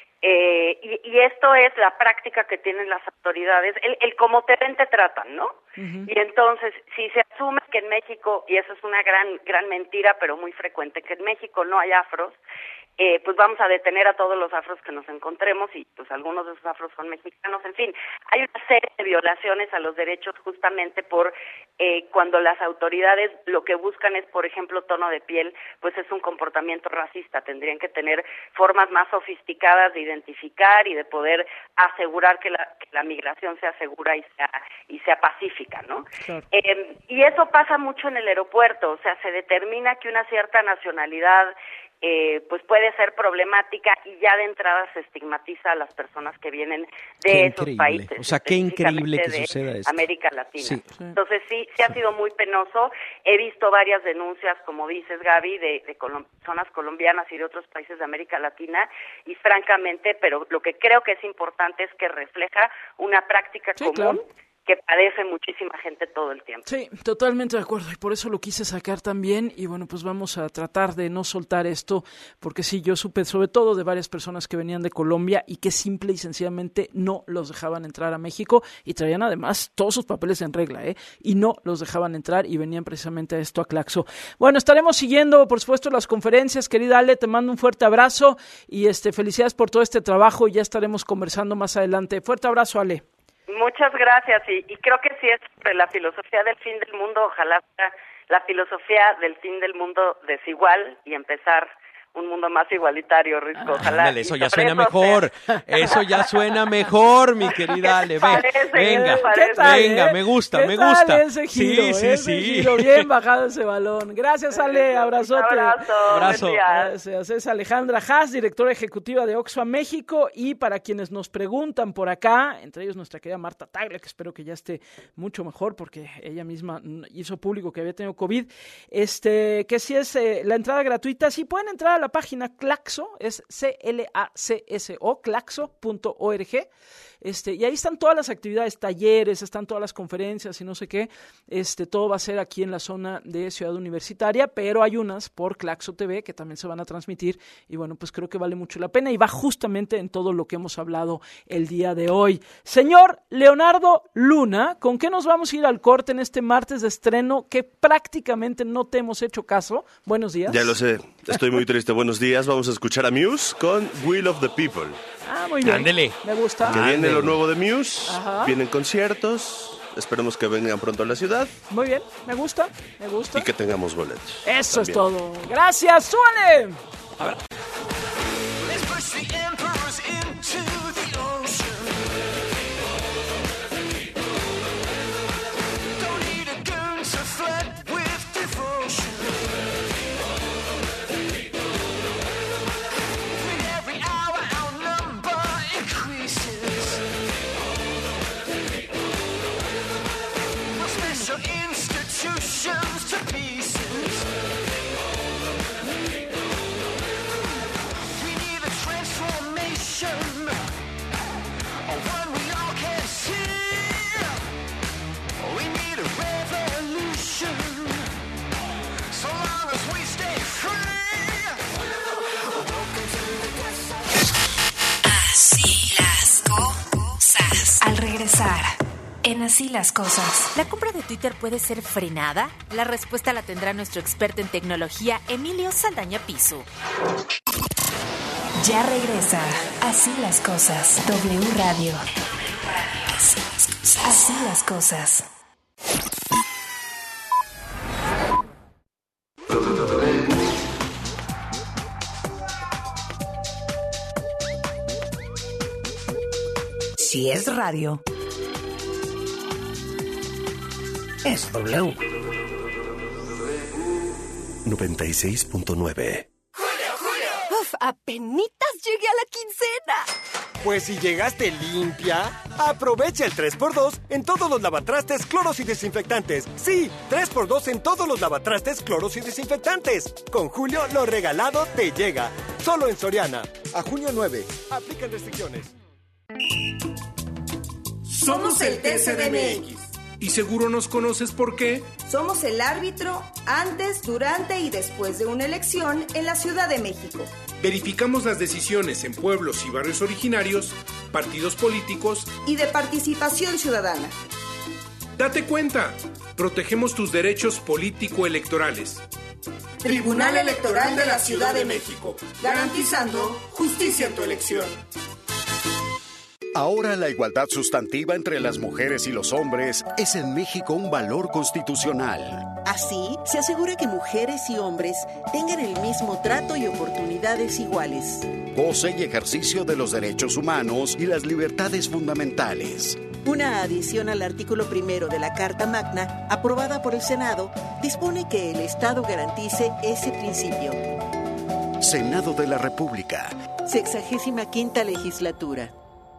Y esto es la práctica que tienen las autoridades, el cómo te ven te tratan, ¿no? Uh-huh. Y entonces, si se asume que en México, y eso es una gran mentira, pero muy frecuente, que en México no hay afros, pues vamos a detener a todos los afros que nos encontremos, y pues algunos de esos afros son mexicanos. En fin, hay una serie de violaciones a los derechos justamente por cuando las autoridades lo que buscan es, por ejemplo, tono de piel, pues es un comportamiento racista. Tendrían que tener formas más sofisticadas de identificar y de poder asegurar que la migración sea segura y sea pacífica, ¿no? Claro. Y eso pasa mucho en el aeropuerto, o sea, se determina que una cierta nacionalidad pues puede ser problemática y ya de entrada se estigmatiza a las personas que vienen de esos países. O sea, qué increíble que suceda esto. América Latina. Sí. Entonces sí ha sido muy penoso. He visto varias denuncias, como dices, Gaby, de personas colombianas y de otros países de América Latina, y francamente, pero lo que creo que es importante es que refleja una práctica común. Claro, que padece muchísima gente todo el tiempo. Sí, totalmente de acuerdo, y por eso lo quise sacar también, y bueno, pues vamos a tratar de no soltar esto, porque sí, yo supe sobre todo de varias personas que venían de Colombia y que simple y sencillamente no los dejaban entrar a México, y traían además todos sus papeles en regla, y no los dejaban entrar, y venían precisamente a esto, a Claxo. Bueno, estaremos siguiendo, por supuesto, las conferencias, querida Ale, te mando un fuerte abrazo, y felicidades por todo este trabajo, y ya estaremos conversando más adelante. Fuerte abrazo, Ale. Muchas gracias, y creo que sí es la filosofía del fin del mundo, ojalá sea la filosofía del fin del mundo desigual y empezar un mundo más igualitario, Risco. Ojalá. Ándale, eso ya suena mejor. Eso ya suena mejor, mi querida Ale. Venga, venga, me gusta. Ese giro, ese giro, bien bajado ese balón. Gracias, Ale, abrazote. Abrazo. Gracias. Es Alejandra Haas, directora ejecutiva de Oxfam México, y para quienes nos preguntan por acá, entre ellos nuestra querida Marta Taglia, que espero que ya esté mucho mejor porque ella misma hizo público que había tenido COVID, que si es la entrada gratuita, sí pueden entrar a la página Claxo, es CLACSO, claxo.org, y ahí están todas las actividades, talleres, están todas las conferencias y no sé qué, todo va a ser aquí en la zona de Ciudad Universitaria, pero hay unas por Claxo TV que también se van a transmitir, y bueno, pues creo que vale mucho la pena, y va justamente en todo lo que hemos hablado el día de hoy. Señor Leonardo Luna, ¿con qué nos vamos a ir al corte en este martes de estreno que prácticamente no te hemos hecho caso? Buenos días. Ya lo sé, estoy muy triste. Buenos días, vamos a escuchar a Muse con Will of the People. Muy bien. Ándele. Me gusta. Que viene lo nuevo de Muse, Ajá. Vienen conciertos, esperemos que vengan pronto a la ciudad. Muy bien, me gusta. Y que tengamos boletos. Eso también. Es todo. Gracias, súbale. A ver. Al regresar, en Así las Cosas. ¿La compra de Twitter puede ser frenada? La respuesta la tendrá nuestro experto en tecnología, Emilio Saldaña Piso. Ya regresa Así las Cosas. W Radio. Así las Cosas. Si es radio, es W. 96.9. Uf, apenitas llegué a la quincena. Pues si llegaste limpia, aprovecha el 3x2 en todos los lavatrastes, cloros y desinfectantes. Sí, 3x2 en todos los lavatrastes, cloros y desinfectantes. Con Julio, lo regalado te llega. Solo en Soriana. A junio 9. Aplican restricciones. Somos el TCDMX. Y seguro nos conoces ¿por qué? Somos el árbitro antes, durante y después de una elección en la Ciudad de México. Verificamos las decisiones en pueblos y barrios originarios, partidos políticos y de participación ciudadana. Date cuenta, protegemos tus derechos político-electorales. Tribunal Electoral de la Ciudad de México, garantizando justicia en tu elección. Ahora la igualdad sustantiva entre las mujeres y los hombres es en México un valor constitucional. Así, se asegura que mujeres y hombres tengan el mismo trato y oportunidades iguales. Goce y ejercicio de los derechos humanos y las libertades fundamentales. Una adición al artículo 1 de la Carta Magna, aprobada por el Senado, dispone que el Estado garantice ese principio. Senado de la República. 65ª Legislatura.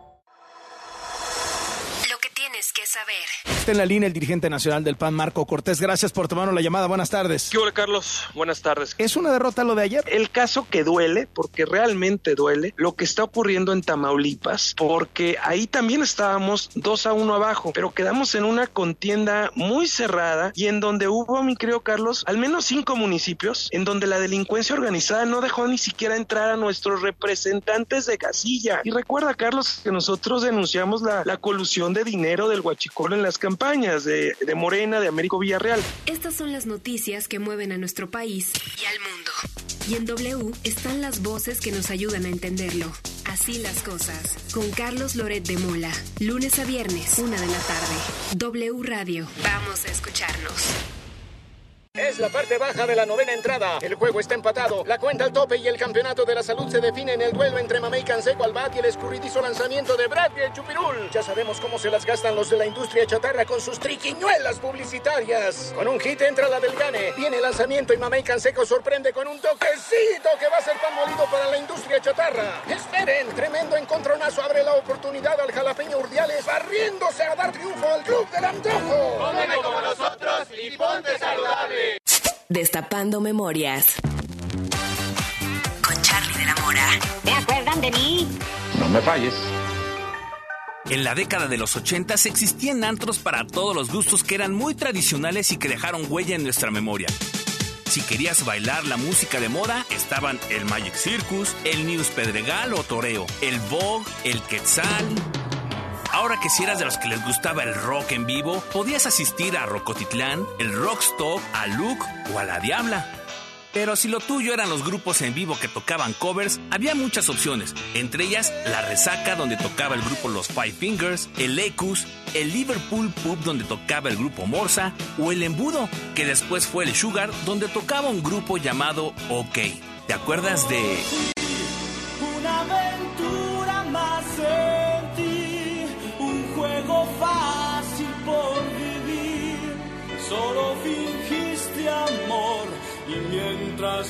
Que saber. Está en la línea el dirigente nacional del PAN, Marco Cortés. Gracias por tomarnos la llamada. Buenas tardes. ¿Qué hola, Carlos? Buenas tardes. ¿Es una derrota lo de ayer? El caso que duele, porque realmente duele, lo que está ocurriendo en Tamaulipas, porque ahí también estábamos 2-1 abajo, pero quedamos en una contienda muy cerrada y en donde hubo, mi querido Carlos, al menos 5 municipios en donde la delincuencia organizada no dejó ni siquiera entrar a nuestros representantes de casilla. Y recuerda, Carlos, que nosotros denunciamos la colusión de dinero del huachicol en las campañas de Morena, de Américo Villarreal. Estas son las noticias que mueven a nuestro país y al mundo. Y en W están las voces que nos ayudan a entenderlo. Así las cosas. Con Carlos Loret de Mola. Lunes a viernes, 1 de la tarde. W Radio. Vamos a escucharnos. Es la parte baja de la novena entrada. El juego está empatado. La cuenta al tope y el campeonato de la salud se define en el duelo entre Mamey Canseco al bat y el escurridizo lanzamiento de Brad y el Chupirul. Ya sabemos cómo se las gastan los de la industria chatarra con sus triquiñuelas publicitarias. Con un hit entra la del Gane. Viene el lanzamiento y Mamey Canseco sorprende con un toquecito que va a ser pan molido para la industria chatarra. Esperen, tremendo encontronazo abre la oportunidad al jalapeño Urdiales, barriéndose a dar triunfo al Club del Antojo. Cómeme como nosotros y ponte saludable. Destapando memorias. Con Charlie de la Mora. ¿Te acuerdan de mí? No me falles. En la década de los 80s existían antros para todos los gustos que eran muy tradicionales y que dejaron huella en nuestra memoria. Si querías bailar la música de moda, estaban el Magic Circus, el News Pedregal o Toreo, el Vogue, el Quetzal. Ahora que si eras de los que les gustaba el rock en vivo, podías asistir a Rocotitlán, el Rockstop, a Luke o a La Diabla. Pero si lo tuyo eran los grupos en vivo que tocaban covers, había muchas opciones. Entre ellas, La Resaca, donde tocaba el grupo Los Five Fingers, el Ecus, el Liverpool Pub, donde tocaba el grupo Morsa, o el Embudo, que después fue el Sugar, donde tocaba un grupo llamado OK. ¿Te acuerdas de...? Una aventura más en ti, un juego fácil por vivir, solo fingiste amor. Y mientras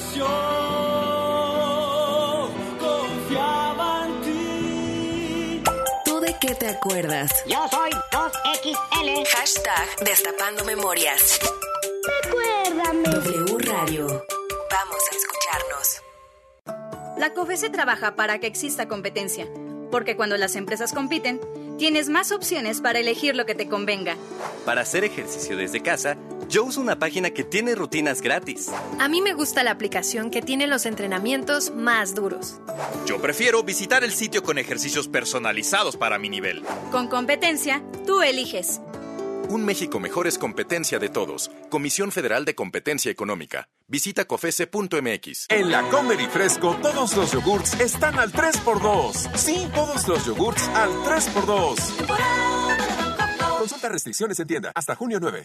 yo confiaba en ti. ¿Tú de qué te acuerdas? Yo soy 2XL. Hashtag Destapando Memorias. Recuérdame. W Radio. Vamos a escucharnos. La COFESE trabaja para que exista competencia, porque cuando las empresas compiten, tienes más opciones para elegir lo que te convenga. Para hacer ejercicio desde casa, yo uso una página que tiene rutinas gratis. A mí me gusta la aplicación que tiene los entrenamientos más duros. Yo prefiero visitar el sitio con ejercicios personalizados para mi nivel. Con competencia, tú eliges. Un México mejor es competencia de todos. Comisión Federal de Competencia Económica. Visita cofese.mx. En la Comer y Fresco, todos los yogurts están al 3x2. Sí, todos los yogurts al 3x2. Consulta restricciones en tienda. Hasta junio 9.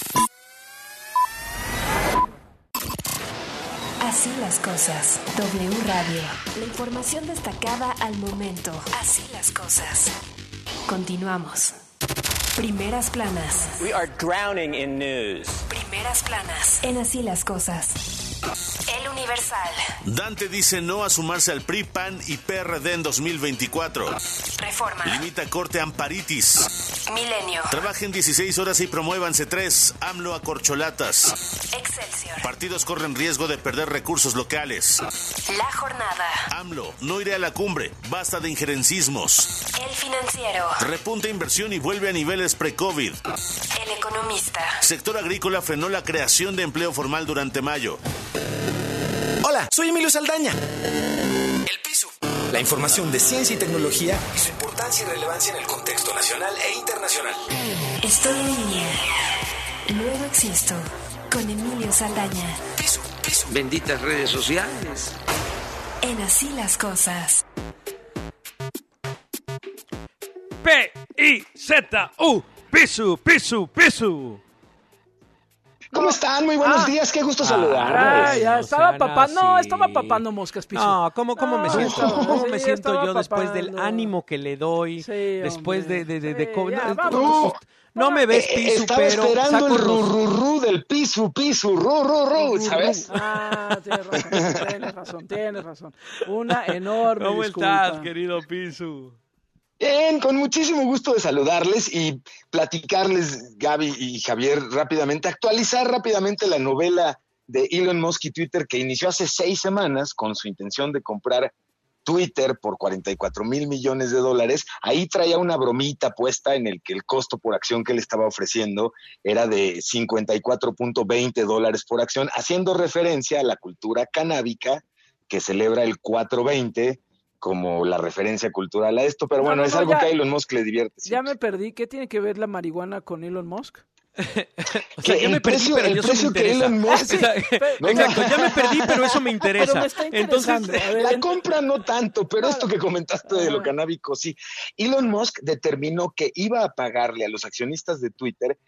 Así las cosas. W Radio. La información destacada al momento. Así las cosas. Continuamos. Primeras planas. We are drowning in news. Primeras planas. En Así las cosas. El Universal. Dante dice no a sumarse al PRI, PAN y PRD en 2024. Reforma. Limita corte amparitis. Milenio. Trabajen 16 horas y promuévanse 3. AMLO a corcholatas. Excelsior. Partidos corren riesgo de perder recursos locales. La Jornada. AMLO, no iré a la cumbre. Basta de injerencismos. El Financiero. Repunta inversión y vuelve a niveles pre-COVID. El Economista. Sector agrícola frenó la creación de empleo formal durante mayo. Hola, soy Emilio Saldaña. El Pisu. La información de ciencia y tecnología y su importancia y relevancia en el contexto nacional e internacional. Estoy en línea. Luego existo. Con Emilio Saldaña. Pisu, Pisu. Benditas redes sociales. En Así las cosas. P-I-Z-U. Pisu, Pisu, Pisu. ¿Cómo están? Muy buenos días, qué gusto saludarles. Ya estaba papando moscas, Piso. No, ¿cómo me siento? ¿Cómo me siento yo después del ánimo que le doy? Sí, después hombre. de No me ves, Pisu, estaba pero esperando el los... ru del Pisu, ¿sabes? Tienes razón. Una enorme ¿Cómo disculpa. estás, querido Pisu? Bien, con muchísimo gusto de saludarles y platicarles, Gaby y Javier, rápidamente, actualizar rápidamente la novela de Elon Musk y Twitter que inició hace 6 semanas con su intención de comprar Twitter por $44 mil millones. Ahí traía una bromita puesta en el que el costo por acción que le estaba ofreciendo era de $54.20 por acción, haciendo referencia a la cultura canábica que celebra el 420 como la referencia cultural a esto, pero bueno, es algo que a Elon Musk le divierte. Ya me perdí, ¿qué tiene que ver la marihuana con Elon Musk? O sea, ya me perdí, pero eso me interesa. Exacto, ya me perdí, pero eso me interesa. Pero me está interesando. Entonces, la compra no tanto, pero esto que comentaste de lo canábico, sí. Elon Musk determinó que iba a pagarle a los accionistas de Twitter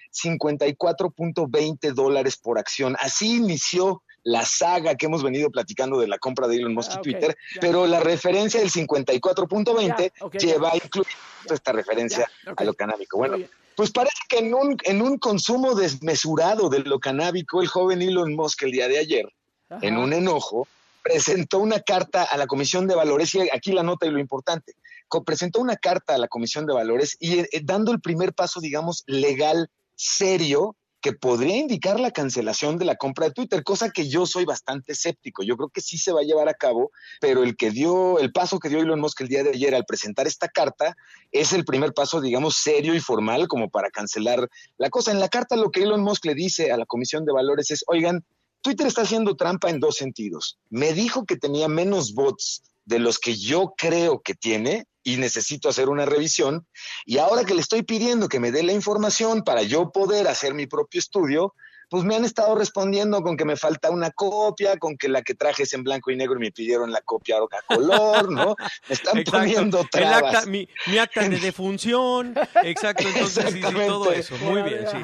$54.20 por acción. Así inició la saga que hemos venido platicando de la compra de Elon Musk y Twitter, pero la referencia del 54.20 lleva incluido esta referencia a lo canábico. Bueno, pues parece que en un consumo desmesurado de lo canábico, el joven Elon Musk el día de ayer, en un enojo, presentó una carta a la Comisión de Valores, y aquí la nota y lo importante, presentó una carta a la Comisión de Valores y dando el primer paso, digamos, legal, serio, que podría indicar la cancelación de la compra de Twitter, cosa que yo soy bastante escéptico. Yo creo que sí se va a llevar a cabo, pero el paso que dio Elon Musk el día de ayer al presentar esta carta es el primer paso, digamos, serio y formal como para cancelar la cosa. En la carta lo que Elon Musk le dice a la Comisión de Valores es, oigan, Twitter está haciendo trampa en dos sentidos. Me dijo que tenía menos bots de los que yo creo que tiene y necesito hacer una revisión, y ahora que le estoy pidiendo que me dé la información para yo poder hacer mi propio estudio, pues me han estado respondiendo con que me falta una copia, con que la que traje es en blanco y negro y me pidieron la copia a color, ¿no? Me están poniendo trabas. Mi acta de defunción, exacto, entonces sí, todo eso, muy bien, sí.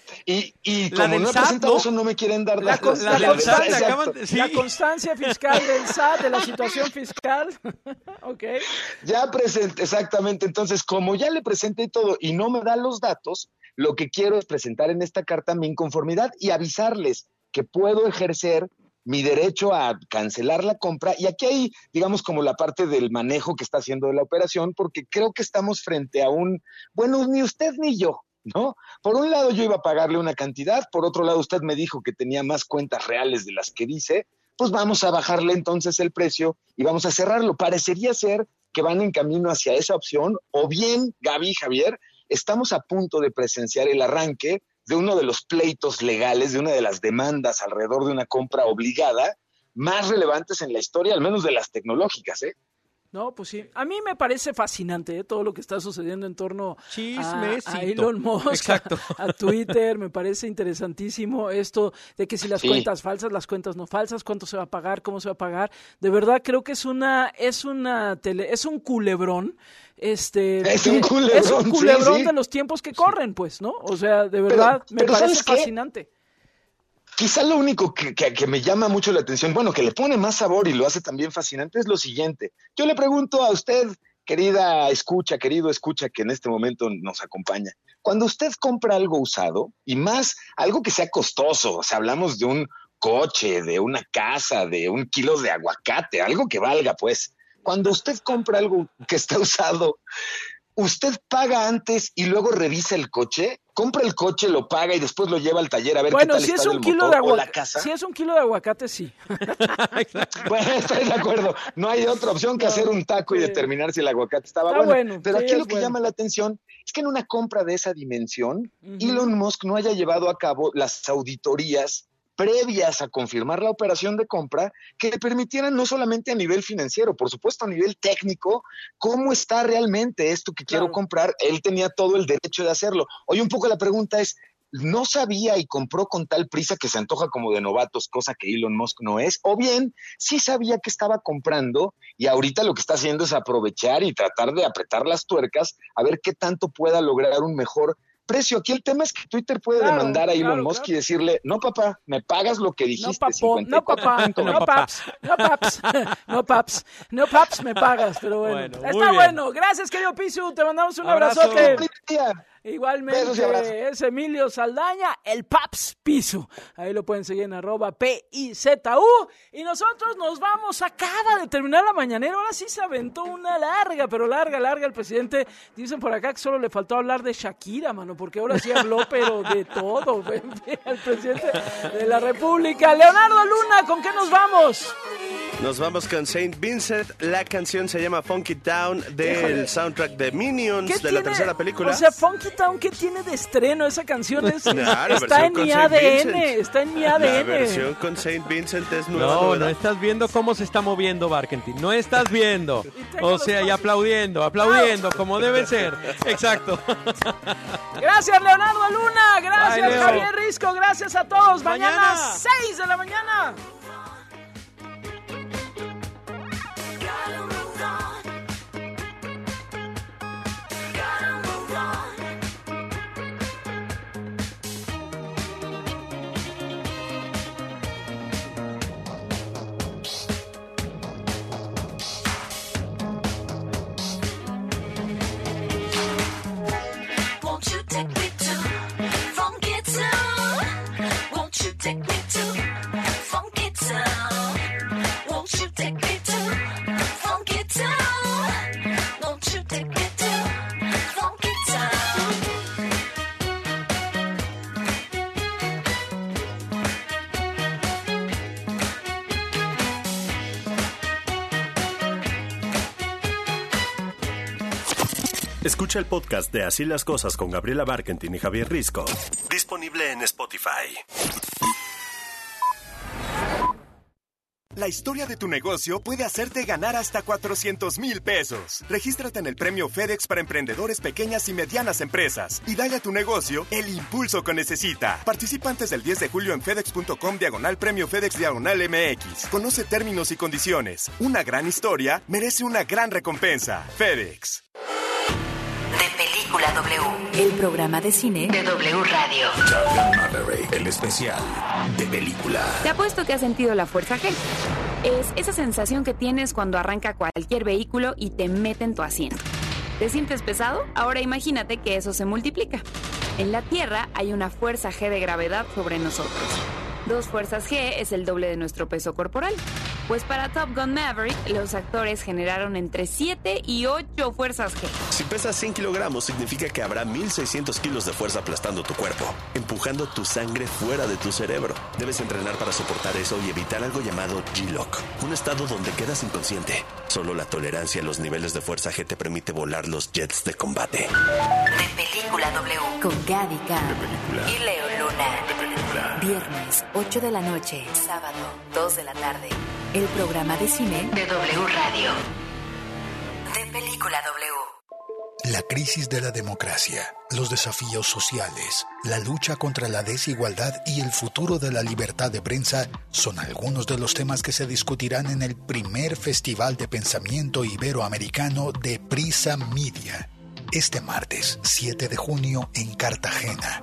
Y como no he presentado eso, no me quieren dar datos. La constancia fiscal del SAT, de la situación fiscal. Okay. Ya presenté, exactamente. Entonces, como ya le presenté todo y no me da los datos, lo que quiero es presentar en esta carta mi inconformidad y avisarles que puedo ejercer mi derecho a cancelar la compra. Y aquí hay, digamos, como la parte del manejo que está haciendo de la operación, porque creo que estamos frente a bueno, ni usted ni yo, ¿no? Por un lado yo iba a pagarle una cantidad, por otro lado usted me dijo que tenía más cuentas reales de las que dice, pues vamos a bajarle entonces el precio y vamos a cerrarlo. Parecería ser que van en camino hacia esa opción, o bien, Gaby y Javier, estamos a punto de presenciar el arranque de uno de los pleitos legales, de una de las demandas alrededor de una compra obligada más relevantes en la historia, al menos de las tecnológicas, ¿eh? No, pues sí. A mí me parece fascinante todo lo que está sucediendo en torno a Elon Musk, a Twitter. Me parece interesantísimo esto de que si las cuentas falsas, las cuentas no falsas, cuánto se va a pagar, cómo se va a pagar. De verdad creo que es un culebrón. Es un culebrón de los tiempos que corren, pues, ¿no? O sea, de verdad me parece fascinante. Quizá lo único que me llama mucho la atención, bueno, que le pone más sabor y lo hace también fascinante, es lo siguiente. Yo le pregunto a usted, querido escucha, que en este momento nos acompaña, cuando usted compra algo usado, y más algo que sea costoso, o sea, hablamos de un coche, de una casa, de 1 kilo de aguacate, algo que valga, pues. Cuando usted compra algo que está usado, ¿usted paga antes y luego revisa el coche? ¿Compra el coche, lo paga y después lo lleva al taller a ver qué tal está el motor o la casa? Si es 1 kilo de aguacate, sí. Bueno, estoy de acuerdo. No hay otra opción que hacer un taco y determinar si el aguacate estaba bueno. Pero aquí lo que llama la atención es que en una compra de esa dimensión, Elon Musk no haya llevado a cabo las auditorías previas a confirmar la operación de compra que le permitieran no solamente a nivel financiero, por supuesto a nivel técnico, cómo está realmente esto que quiero comprar. Él tenía todo el derecho de hacerlo. Hoy un poco la pregunta es, ¿no sabía y compró con tal prisa que se antoja como de novatos, cosa que Elon Musk no es? O bien, sí sabía que estaba comprando y ahorita lo que está haciendo es aprovechar y tratar de apretar las tuercas a ver qué tanto pueda lograr un mejor precio. Aquí el tema es que Twitter puede demandar a Elon Musk y decirle, no papá, me pagas lo que dijiste. No paps, me pagas, pero bueno. Está bueno, gracias querido Pisu, te mandamos un abrazote. Igualmente, es Emilio Saldaña, el Paps Pisu. Ahí lo pueden seguir en @PIZU. Y nosotros nos vamos, acaba de terminar la mañanera. Ahora sí se aventó una larga el presidente. Dicen por acá que solo le faltó hablar de Shakira, mano, porque ahora sí habló, pero de todo. El presidente de la República. Leonardo Luna, ¿con qué nos vamos? Nos vamos con Saint Vincent. La canción se llama Funky Town del soundtrack de Minions de la tercera película. O sea, Funky Town, ¿qué tiene de estreno esa canción? Está en mi ADN. Está en mi ADN. La versión con Saint Vincent es nueva. No estás viendo cómo se está moviendo Barkentin. No estás viendo. O sea, y aplaudiendo, como debe ser. Exacto. Gracias, Leonardo Luna. Gracias, Javier Risco. Gracias a todos. Mañana 6 de la mañana. Escucha el podcast de Así las Cosas con Gabriela Barkentin y Javier Risco. Disponible en Spotify. La historia de tu negocio puede hacerte ganar hasta 400,000 pesos. Regístrate en el Premio FedEx para emprendedores pequeñas y medianas empresas y dale a tu negocio el impulso que necesita. Participa antes del 10 de julio en fedex.com/Premio FedEx/MX. Conoce términos y condiciones. Una gran historia merece una gran recompensa. FedEx. De Película W, el programa de cine de W Radio. Top Gun Maverick, el especial de película. Te apuesto que has sentido la fuerza G. Es esa sensación que tienes cuando arranca cualquier vehículo y te mete en tu asiento. ¿Te sientes pesado? Ahora imagínate que eso se multiplica. En la Tierra hay una fuerza G de gravedad sobre nosotros. 2 fuerzas G es el doble de nuestro peso corporal. Pues para Top Gun Maverick, los actores generaron entre 7 y 8 fuerzas G. Si pesas 100 kilogramos, significa que habrá 1,600 kilos de fuerza aplastando tu cuerpo, empujando tu sangre fuera de tu cerebro. Debes entrenar para soportar eso y evitar algo llamado G-Lock, un estado donde quedas inconsciente. Solo la tolerancia a los niveles de fuerza G te permite volar los jets de combate. De Película W, con Gaby Khan y Leo Luna. De Película. Viernes, 8 de la noche, sábado, 2 de la tarde. El programa de cine de W Radio. De Película W. La crisis de la democracia, los desafíos sociales, la lucha contra la desigualdad y el futuro de la libertad de prensa son algunos de los temas que se discutirán en el primer Festival de Pensamiento Iberoamericano de Prisa Media, este martes 7 de junio en Cartagena.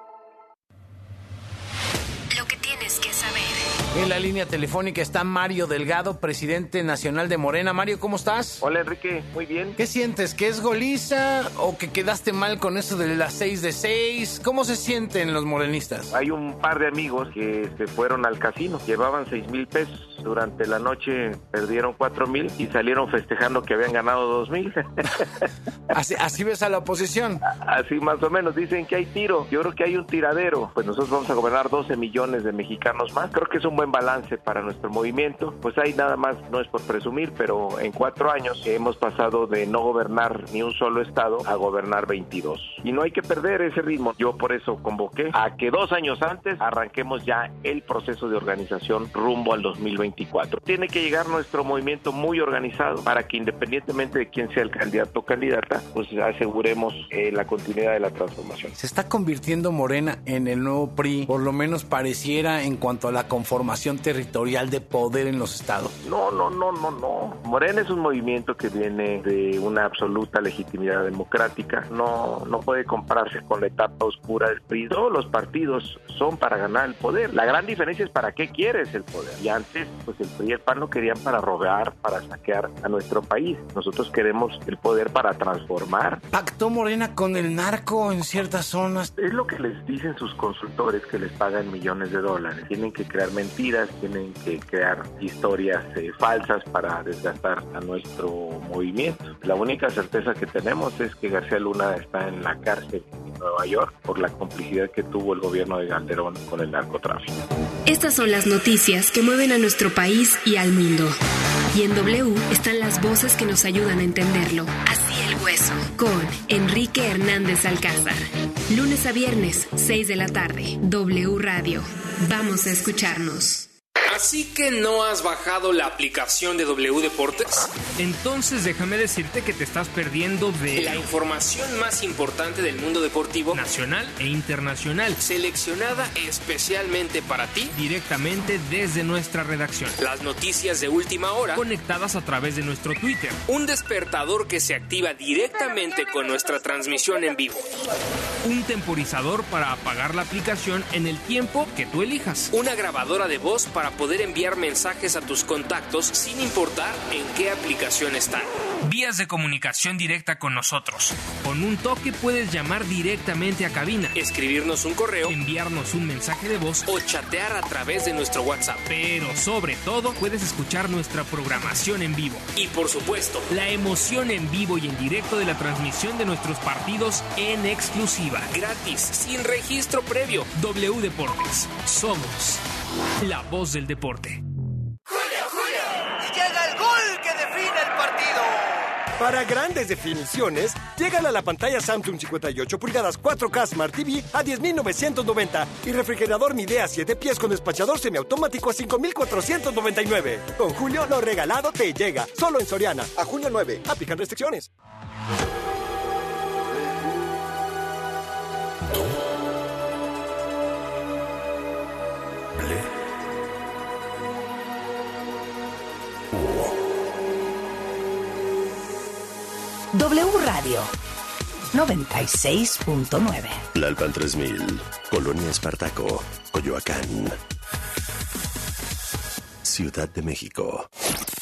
Lo que tienes que saber. En la línea telefónica está Mario Delgado, presidente nacional de Morena. Mario, ¿cómo estás? Hola, Enrique, muy bien. ¿Qué sientes? ¿Que es goliza o que quedaste mal con eso de las 6 de 6? ¿Cómo se sienten los morenistas? Hay un par de amigos que se fueron al casino, llevaban 6,000 pesos. Durante la noche perdieron 4,000 y salieron festejando que habían ganado 2,000. ¿Así ves a la oposición? Así más o menos, dicen que hay tiro. Yo creo que hay un tiradero. Pues nosotros vamos a gobernar 12 millones de mexicanos más. Creo que es un buen balance para nuestro movimiento. Pues ahí nada más, no es por presumir, pero en 4 años hemos pasado de no gobernar ni un solo estado a gobernar 22. Y no hay que perder ese ritmo. Yo por eso convoqué a que 2 años antes arranquemos ya el proceso de organización rumbo al 2024. Tiene que llegar nuestro movimiento muy organizado para que independientemente de quién sea el candidato o candidata, pues aseguremos la continuidad de la transformación. ¿Se está convirtiendo Morena en el nuevo PRI? Por lo menos pareciera en cuanto a la conformación territorial de poder en los estados. No. Morena es un movimiento que viene de una absoluta legitimidad democrática. No puede compararse con la etapa oscura del PRI. Todos los partidos son para ganar el poder. La gran diferencia es para qué quieres el poder. Y antes, pues el PRI y el PAN lo querían para robar, para saquear a nuestro país. Nosotros queremos el poder para transformar. ¿Pactó Morena con el narco en ciertas zonas? Es lo que les dicen sus consultores, que les pagan millones de dólares. Tienen que crear mentiras, tienen que crear historias falsas para desgastar a nuestro movimiento. La única certeza que tenemos es que García Luna está en la cárcel. Nueva York por la complicidad que tuvo el gobierno de Calderón con el narcotráfico. Estas son las noticias que mueven a nuestro país y al mundo. Y en W están las voces que nos ayudan a entenderlo. Así el hueso, con Enrique Hernández Alcázar. Lunes a viernes, 6 de la tarde. W Radio. Vamos a escucharnos. ¿Así que no has bajado la aplicación de W Deportes? Entonces déjame decirte que te estás perdiendo de la información más importante del mundo deportivo nacional e internacional, seleccionada especialmente para ti, directamente desde nuestra redacción. Las noticias de última hora, conectadas a través de nuestro Twitter. Un despertador que se activa directamente con nuestra transmisión en vivo. Un temporizador para apagar la aplicación en el tiempo que tú elijas. Una grabadora de voz para poder enviar mensajes a tus contactos sin importar en qué aplicación están. Vías de comunicación directa con nosotros. Con un toque puedes llamar directamente a cabina, escribirnos un correo, enviarnos un mensaje de voz o chatear a través de nuestro WhatsApp. Pero sobre todo puedes escuchar nuestra programación en vivo. Y por supuesto, la emoción en vivo y en directo de la transmisión de nuestros partidos en exclusiva. Gratis, sin registro previo. W Deportes. Somos la voz del deporte. ¡Julio! Y llega el gol que define el partido. Para grandes definiciones, llegan a la pantalla Samsung 58 pulgadas 4K Smart TV a 10,990 y refrigerador Midea 7 pies con despachador semiautomático a 5,499. Con Julio, lo regalado te llega. Solo en Soriana. A junio 9. Aplican restricciones. W Radio 96.9. Tlalpan 3000, Colonia Espartaco, Coyoacán, Ciudad de México.